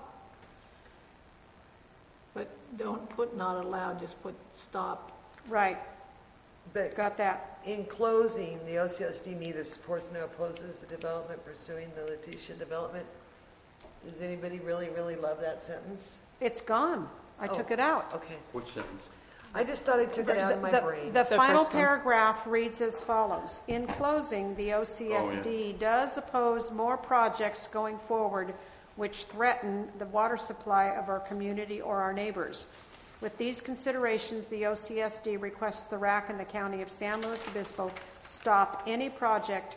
But don't put not allowed, just put stop. Right, But got that. in closing, the OCSD neither supports nor opposes the development pursuing the Letitia development. Does anybody really, really love that sentence? It's gone. I Oh. took it out. Okay. Which sentence? I just thought I took it out of my brain. The final first one. paragraph reads as follows. In closing, the OCSD does oppose more projects going forward which threaten the water supply of our community or our neighbors. With these considerations, the OCSD requests the RAC and the County of San Luis Obispo stop any project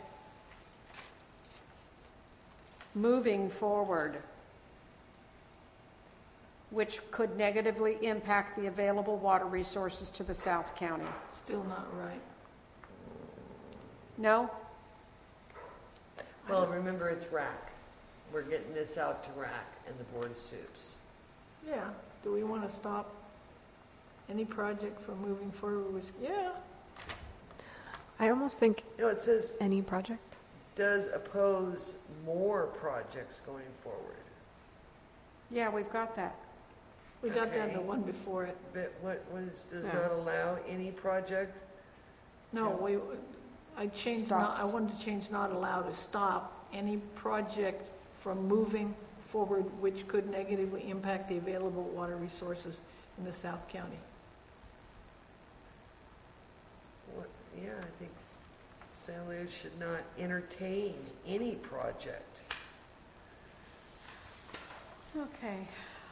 moving forward which could negatively impact the available water resources to the South County. Still not right. No? Well, remember, it's RAC. We're getting this out to RAC and the Board of Soups. Yeah. Do we want to stop any project from moving forward with, yeah. I almost think No, it says, any project. does oppose more projects going forward. Yeah, we've got that. We got that, the Okay. one before it. But what was, does Yeah. not allow any project? No, I changed, not, I Stops. wanted to change not allowed to stop any project from moving forward which could negatively impact the available water resources in the South County. What, yeah, I think San Luis should not entertain any project. Okay.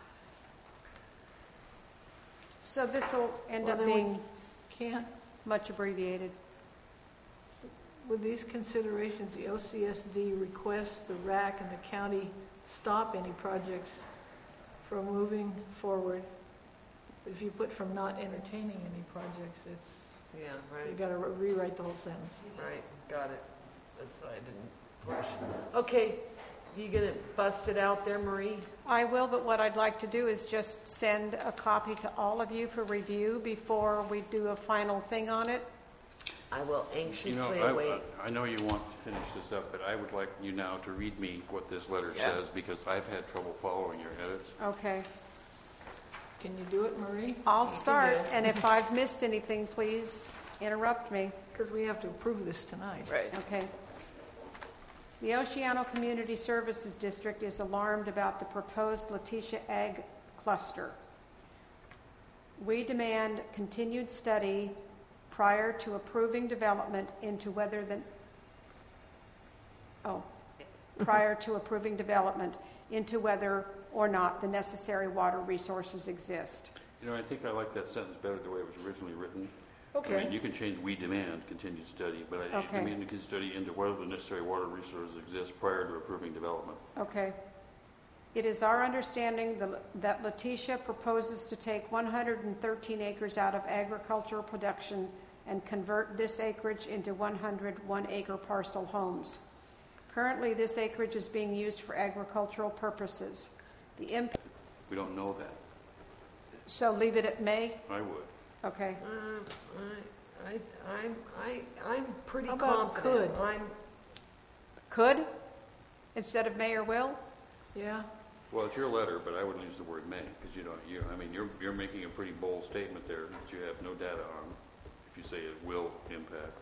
So this will end Well, up then we being Can't, much abbreviated. with these considerations, the OCSD requests the RAC and the county stop any projects from moving forward. If you put from not entertaining any projects, it's, Yeah, you right, gotta rewrite the whole sentence. right, got it. That's why I didn't push. Okay, you gonna bust it out there, Marie? I will, but what I'd like to do is just send a copy to all of you for review before we do a final thing on it. I will You anxiously know, await. I know you want to finish this up, but I would like you now to read me what this letter Yeah. says, because I've had trouble following your edits. Okay. Can you do it, Marie? I'll start, and if I've missed anything, please interrupt me. Because we have to approve this tonight. Right. Okay. The Oceano Community Services District is alarmed about the proposed Letitia Ag Cluster. We demand continued study prior to approving development into whether the, prior to approving development into whether or not the necessary water resources exist. You know, I think I like that sentence better the way it was originally written. I Okay. mean, you can change "we demand" continued study, but I Okay. mean, you can study into whether the necessary water resources exist prior to approving development. Okay. It is our understanding that Letitia proposes to take 113 acres out of agricultural production and convert this acreage into 100 one-acre parcel homes. Currently, this acreage is being used for agricultural purposes. We don't know that. So leave it at may? I would. Okay. I'm pretty How about confident. could? Could instead of may or will? Yeah? Well, it's your letter, but I wouldn't use the word "may" because I mean, you're making a pretty bold statement there that you have no data on. If you say it will impact.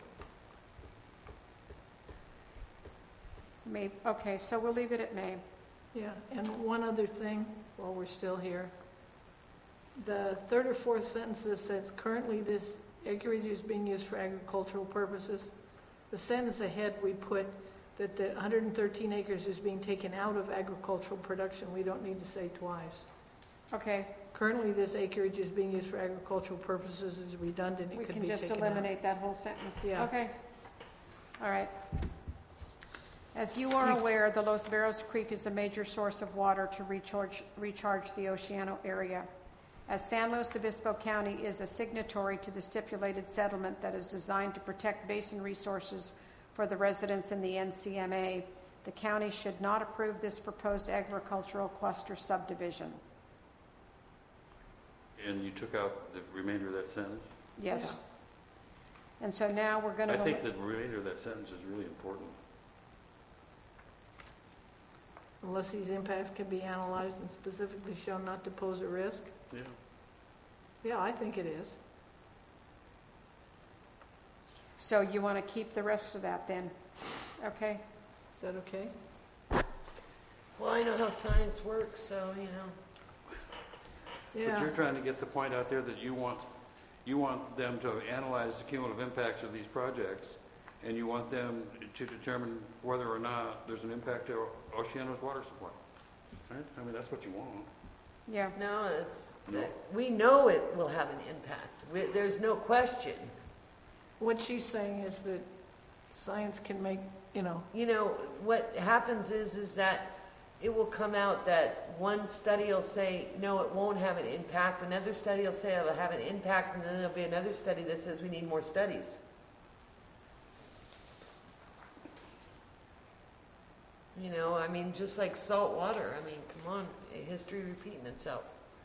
May. Okay, so we'll leave it at may. Yeah. And one other thing while we're still here. The third or fourth sentence that says, currently this acreage is being used for agricultural purposes. The sentence ahead, we put that the 113 acres is being taken out of agricultural production. We don't need to say twice. Okay, Currently, this acreage is being used for agricultural purposes is redundant. It we could can be just taken out. eliminate that whole sentence. Yeah. Okay. All right. As you are aware, the Los Barros Creek is a major source of water to recharge the Oceano area. As San Luis Obispo County is a signatory to the stipulated settlement that is designed to protect basin resources for the residents in the NCMA, the county should not approve this proposed agricultural cluster subdivision. And you took out the remainder of that sentence? Yes. Yeah. And so now we're going to I go... think the remainder of that sentence is really important. Unless these impacts can be analyzed and specifically shown not to pose a risk. Yeah. Yeah, I think it is. So you want to keep the rest of that then? Okay? Is that okay? Well, I know how science works, so, you know. But Yeah. you're trying to get the point out there that you want them to analyze the cumulative impacts of these projects, and you want them to determine whether or not there's an impact to Oceano's water supply. Right? I mean, that's what you want. Yeah. No, No. we know it will have an impact. There's no question. What she's saying is that science can make, You know, what happens is that it will come out that one study will say, no, it won't have an impact. Another study will say it'll have an impact, and then there'll be another study that says we need more studies. You know, I mean, just like salt water. I mean, come on, history repeating itself.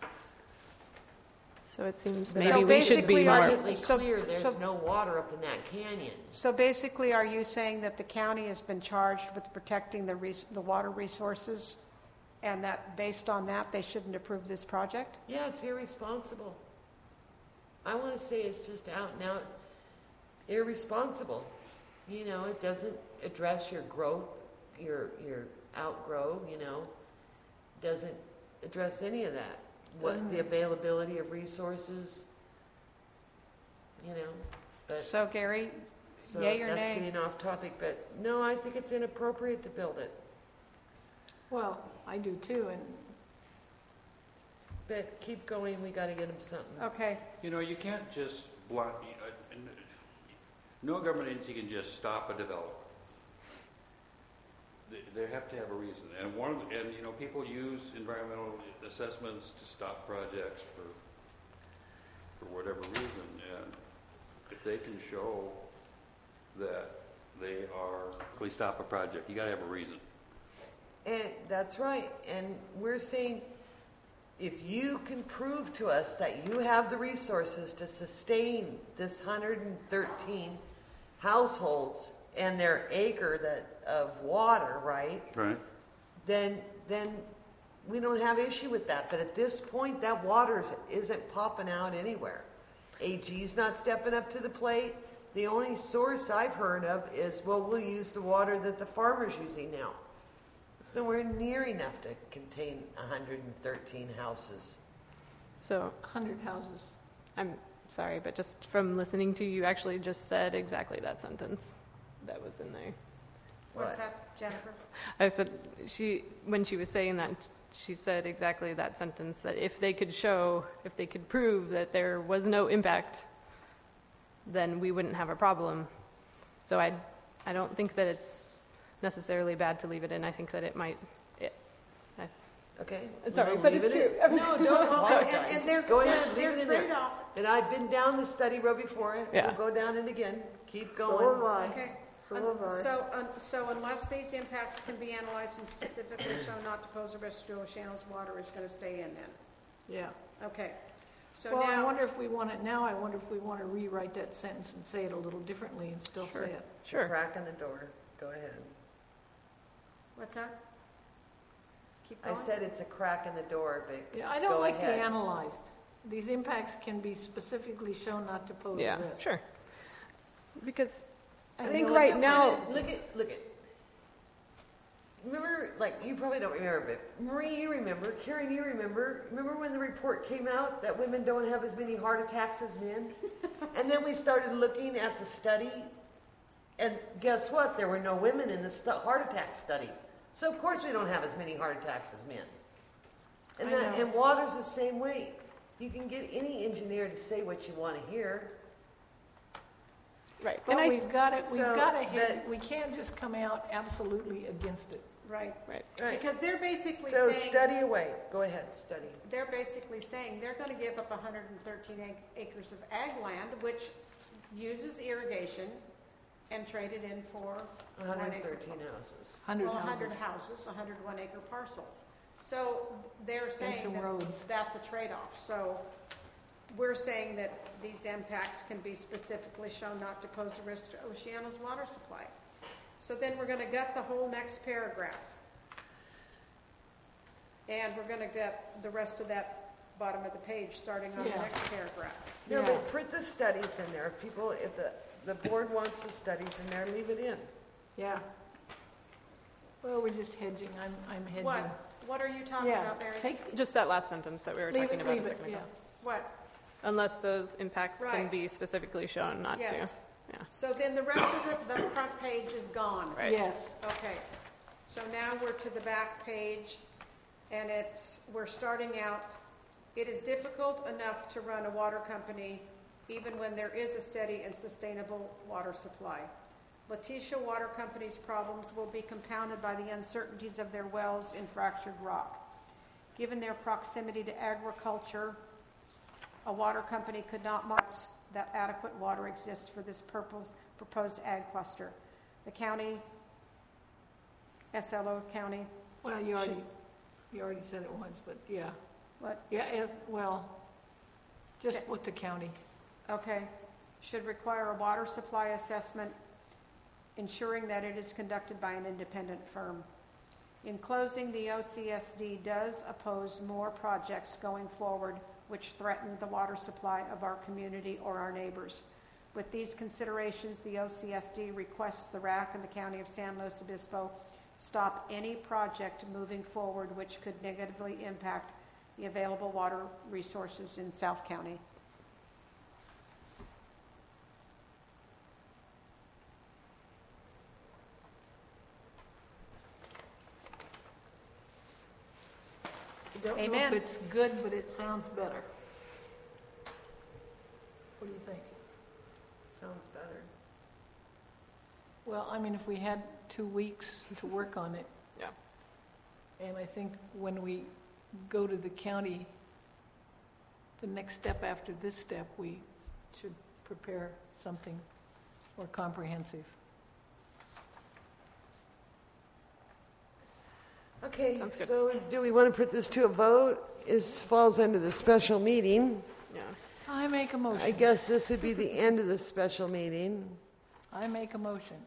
So it seems So maybe we should basically, be are more. you- Abundantly so- clear there's so- no water up in that canyon. So basically, are you saying that the county has been charged with protecting the water resources, and that based on that, they shouldn't approve this project? Yeah, it's irresponsible. I want to say it's just out and out irresponsible. You know, it doesn't address your growth, your outgrow, doesn't address any of that. What the availability of resources, but So Gary, so yay or that's nay? getting off topic, but no, I think it's inappropriate to build it. well, I do too, and But keep going, we got to get them something. Okay, You can't just block. No government agency can just stop a development. They have to have a reason, and people use environmental assessments to stop projects for whatever reason, and if they can show that they are stop a project, you got to have a reason. And that's right. And we're saying, if you can prove to us that you have the resources to sustain this 113 households and their acre of water, right? Right. Then we don't have issue with that. But at this point, that water isn't popping out anywhere. AG's not stepping up to the plate. The only source I've heard of is, we'll use the water that the farmer's using now. It's nowhere near enough to contain 113 houses. So 100 houses. I'm sorry, but just from listening to you, actually just said exactly that sentence that was in there. what's What? that, Jennifer? I said, when she was saying that, she said exactly that sentence, that if they could prove that there was no impact, then we wouldn't have a problem. So I don't think that it's necessarily bad to leave it in. I think that it might. Okay? Sorry, We'll but leave it's it true. in. No, don't apologize. And they're, Go ahead, leave their it in there. trade-off. And I've been down the study road before. Yeah. We'll go down it again. Keep So going. have I. Okay. So have I. So unless these impacts can be analyzed and specifically shown not to pose a risk to Oceano's water, is going to stay in then? Yeah. Okay. So Well, I now, wonder if we want it now, I wonder if we want to rewrite that sentence and say it a little differently and still say it. Sure. Crack in the door. Go ahead. what's that? Keep I going? said it's a crack in the door, but Yeah, I don't go like the ahead. analyzed. These impacts can be specifically shown not to pose a Yeah, risk. sure. Because I And think you right look now, Look at. Remember like, you probably don't remember, but Marie, you remember, Karen, you remember when the report came out that women don't have as many heart attacks as men? And then we started looking at the study, and guess what? There were no women in the heart attack study. So of course we don't have as many heart attacks as men. And water's the same way. You can get any engineer to say what you want to hear. Right. But And we've got to So hit, that- we can't just come out absolutely against it. Right. Right. Right. Because they're basically So saying, study away. Go ahead, study. they're basically saying they're going to give up 113 acres of ag land, which uses irrigation, and trade it in for 113 houses. 100 100 houses. houses, 101 acre parcels. So they're saying some that roads. that's a trade-off. So we're saying that these impacts can be specifically shown not to pose a risk to Oceana's water supply. So then we're going to gut the whole next paragraph. And we're going to gut the rest of that bottom of the page, starting on the Yeah. next paragraph. No, Yeah. but put the studies in there. If the board wants the studies in there, leave it in. Yeah. Well, we're just hedging. I'm hedging. What are you talking Yeah, about, Mary? Just that last sentence that we were leave talking it, about a leave it, second yeah. ago. What? Unless those impacts can Right. be specifically shown not to. Yes. Yeah. So then the rest of the front page is gone. Right. Yes. Okay, so now we're to the back page, and we're starting out, it is difficult enough to run a water company even when there is a steady and sustainable water supply. Letitia Water Company's problems will be compounded by the uncertainties of their wells in fractured rock. Given their proximity to agriculture, a water company could not mark that adequate water exists for this proposed ag cluster. The county, SLO County, Well, you already said it once, but yeah. what? Yeah, just Say- with the county. Okay, should require a water supply assessment, ensuring that it is conducted by an independent firm. In closing, the OCSD does oppose more projects going forward which threaten the water supply of our community or our neighbors. With these considerations, the OCSD requests the RAC and the County of San Luis Obispo stop any project moving forward which could negatively impact the available water resources in South County. I don't know Amen. if it's good, but it sounds better. What do you think? Sounds better. Well, I mean, if we had 2 weeks to work on it, Yeah. and I think when we go to the county, the next step after this step, we should prepare something more comprehensive. Okay, Sounds good. so do we want to put this to a vote? This falls into the special meeting. Yeah. I make a motion. I guess this would be the end of the special meeting. I make a motion.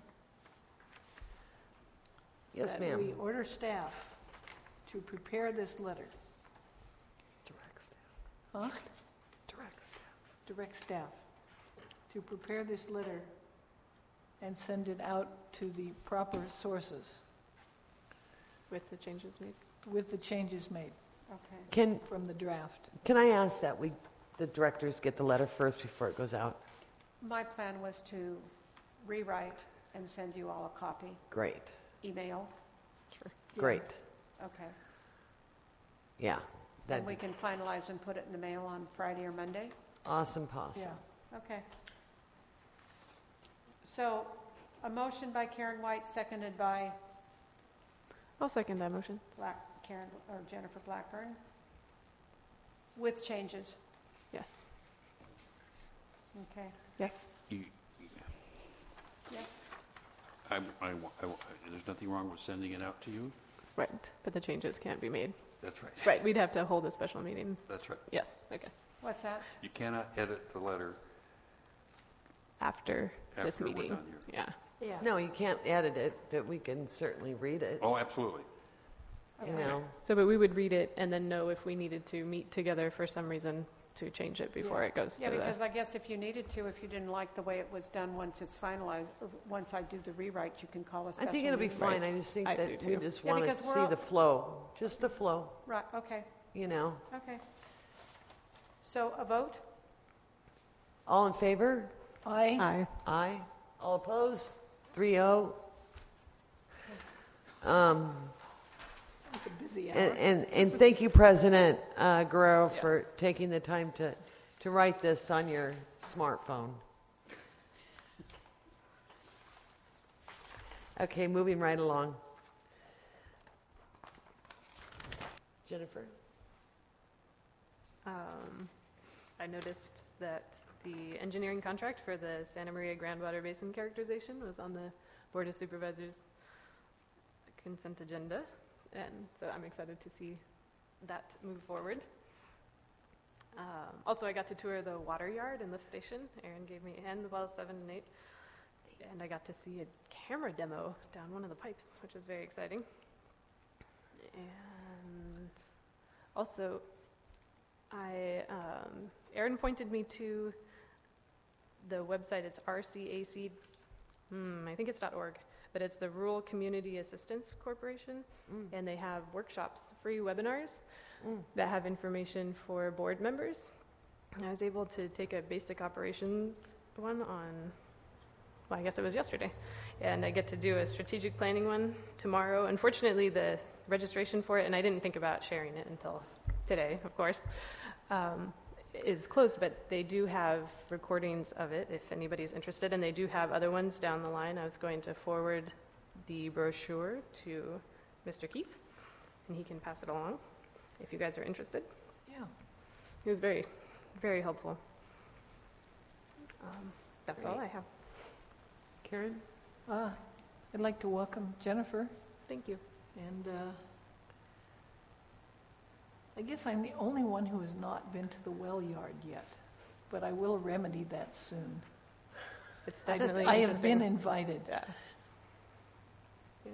Yes, That we ma'am. order staff to prepare this letter. Direct staff. Huh? Direct staff. Direct staff to prepare this letter and send it out to the proper sources With the changes made. with the changes made Okay. from the draft. Can I ask that the directors get the letter first before it goes out? My plan was to rewrite and send you all a copy, Great, email. Sure. great. Okay. Yeah, Then that we can finalize and put it in the mail on Friday or Monday? awesome possum. Yeah. Okay. So, a motion by Karen White, seconded by I'll second that motion. Jennifer Blackburn, with changes. Yes. Okay. Yes. You- Yeah. There's nothing wrong with sending it out to you? Right. But the changes can't be made. That's right. Right. We'd have to hold a special meeting. That's right. Yes. Okay. What's that? You cannot edit the letter. After this After we're meeting. done here. Yeah. Yeah. No, you can't edit it, but we can certainly read it, Oh, absolutely. you know. So, but we would read it and then know if we needed to meet together for some reason to change it before it goes Yeah, to the... because I guess if you needed to, if you didn't like the way it was done, once it's finalized, or once I do the rewrite, you can call a I special think it'll be meeting. fine. I just think I that do we too. just Yeah, want to because we're see all- the flow, just the flow, Right, okay, you know. okay. So a vote? All in favor? Aye. Aye. All opposed? 3-0. It was a busy hour. And thank you, President Guerrero, for Yes. taking the time to write this on your smartphone. Okay, moving right along. Jennifer? I noticed that the engineering contract for the Santa Maria Groundwater Basin characterization was on the Board of Supervisors consent agenda, and so I'm excited to see that move forward. Also, I got to tour the water yard and lift station. Aaron gave me, and the wells 7 and 8, and I got to see a camera demo down one of the pipes, which was very exciting. And also, Aaron pointed me to the website. It's RCAC, I think it's .org, but it's the Rural Community Assistance Corporation, and they have workshops, free webinars that have information for board members. And I was able to take a basic operations one on, well, I guess it was yesterday, and I get to do a strategic planning one tomorrow. Unfortunately, the registration for it, and I didn't think about sharing it until today, of course, is closed, but they do have recordings of it if anybody's interested, and they do have other ones down the line. I was going to forward the brochure to Mr. Keefe, and he can pass it along if you guys are interested. Yeah. It was very, very helpful. That's all I have. Karen? I'd like to welcome Jennifer, Thank you. and I guess I'm the only one who has not been to the well yard yet, but I will remedy that soon. It's definitely I have been interesting. invited. Yeah. Yes.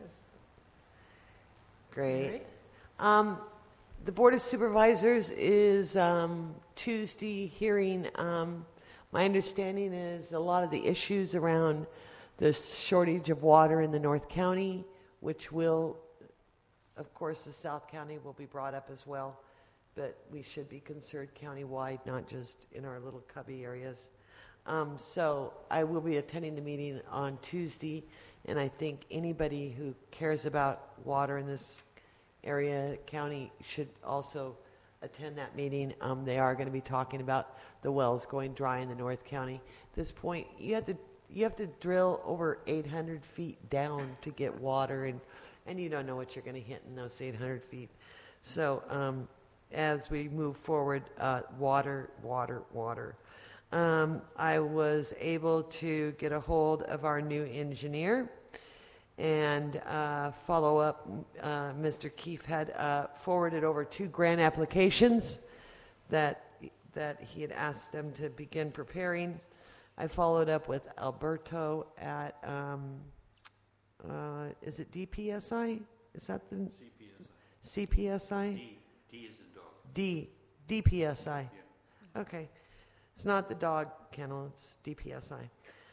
Great. The Board of Supervisors is Tuesday hearing. My understanding is a lot of the issues around the shortage of water in the North County, which will, of course, the South County will be brought up as well, but we should be concerned countywide, not just in our little cubby areas. So I will be attending the meeting on Tuesday, and I think anybody who cares about water in this area, county, should also attend that meeting. They are going to be talking about the wells going dry in the North County. At this point, you have to drill over 800 feet down to get water, and you don't know what you're going to hit in those 800 feet. So as we move forward, water. I was able to get a hold of our new engineer and follow up. Mr. Keefe had forwarded over 2 grant applications that he had asked them to begin preparing. I followed up with Alberto at, is it DPSI? Is that the? CPSI? D is the dog. DPSI. Yeah. Okay. It's not the dog kennel, it's DPSI.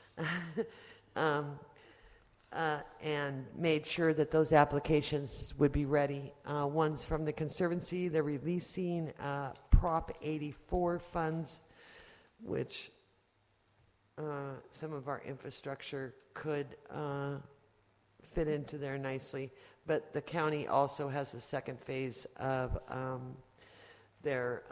And made sure that those applications would be ready. One's from the Conservancy. They're releasing Prop 84 funds, which some of our infrastructure could fit into there nicely. But the county also has a second phase of their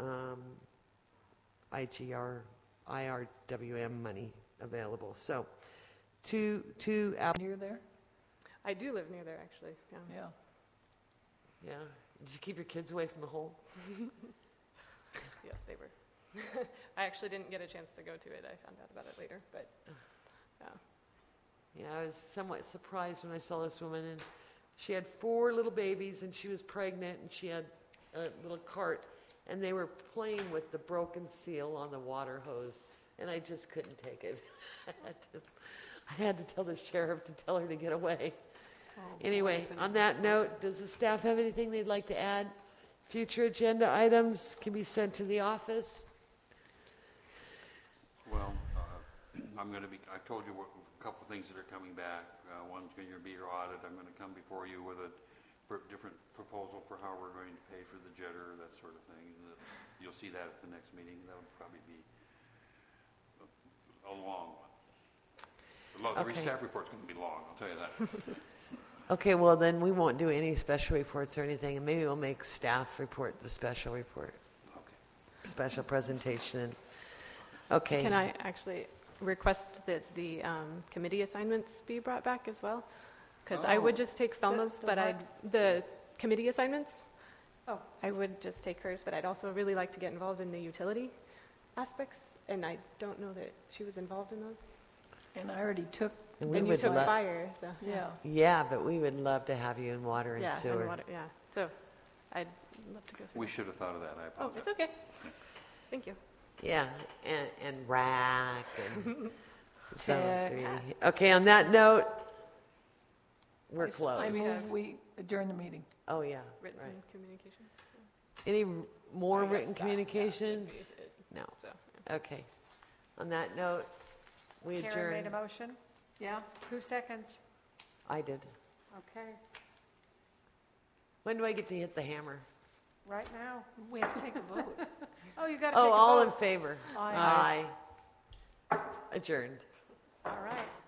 IRWM money available. So, two Near there? I do live near there, actually. Yeah. Yeah. Yeah. Did you keep your kids away from the hole? Yes, they were. I actually didn't get a chance to go to it. I found out about it later, but yeah. Yeah, I was somewhat surprised when I saw this woman, and she had 4 little babies, and she was pregnant, and she had a little cart, and they were playing with the broken seal on the water hose, and I just couldn't take it. I had to tell the sheriff to tell her to get away. Anyway, on that note, does the staff have anything they'd like to add? Future agenda items can be sent to the office. I told you a couple of things that are coming back. One's going to be your audit. I'm going to come before you with a different proposal for how we're going to pay for the jetter, that sort of thing. You'll see that at the next meeting. That would probably be a long one. The Okay. staff report's going to be long, I'll tell you that. Okay, well, then we won't do any special reports or anything, and maybe we'll make staff report the special report, Okay. special presentation. Okay. Can I actually request that the committee assignments be brought back as well? Because I would just take Felma's, the but the committee assignments, Oh, I would just take hers, but I'd also really like to get involved in the utility aspects, and I don't know that she was involved in those. And I already took, And we And you would took lo- fire, so. yeah. Yeah, but we would love to have you in water and Yeah, sewer. and water, yeah. So I'd love to go through. We should have thought of that. I Oh, apologize. it's okay. Thank you. Yeah, and rack and Tech. 3. Okay, on that note, we're I closed. move we adjourn the meeting. Oh, yeah, Written right. communication. Any more I guess written that, communications? yeah, it'd be- No. So, Okay. On that note, we Karen made a adjourn. motion. Yeah? Who seconds? I did. Okay, When do I get to hit the hammer? right now. We have to take a vote. Oh, you got to take a Oh, all in vote. favor? Aye. Aye. Adjourned. All right.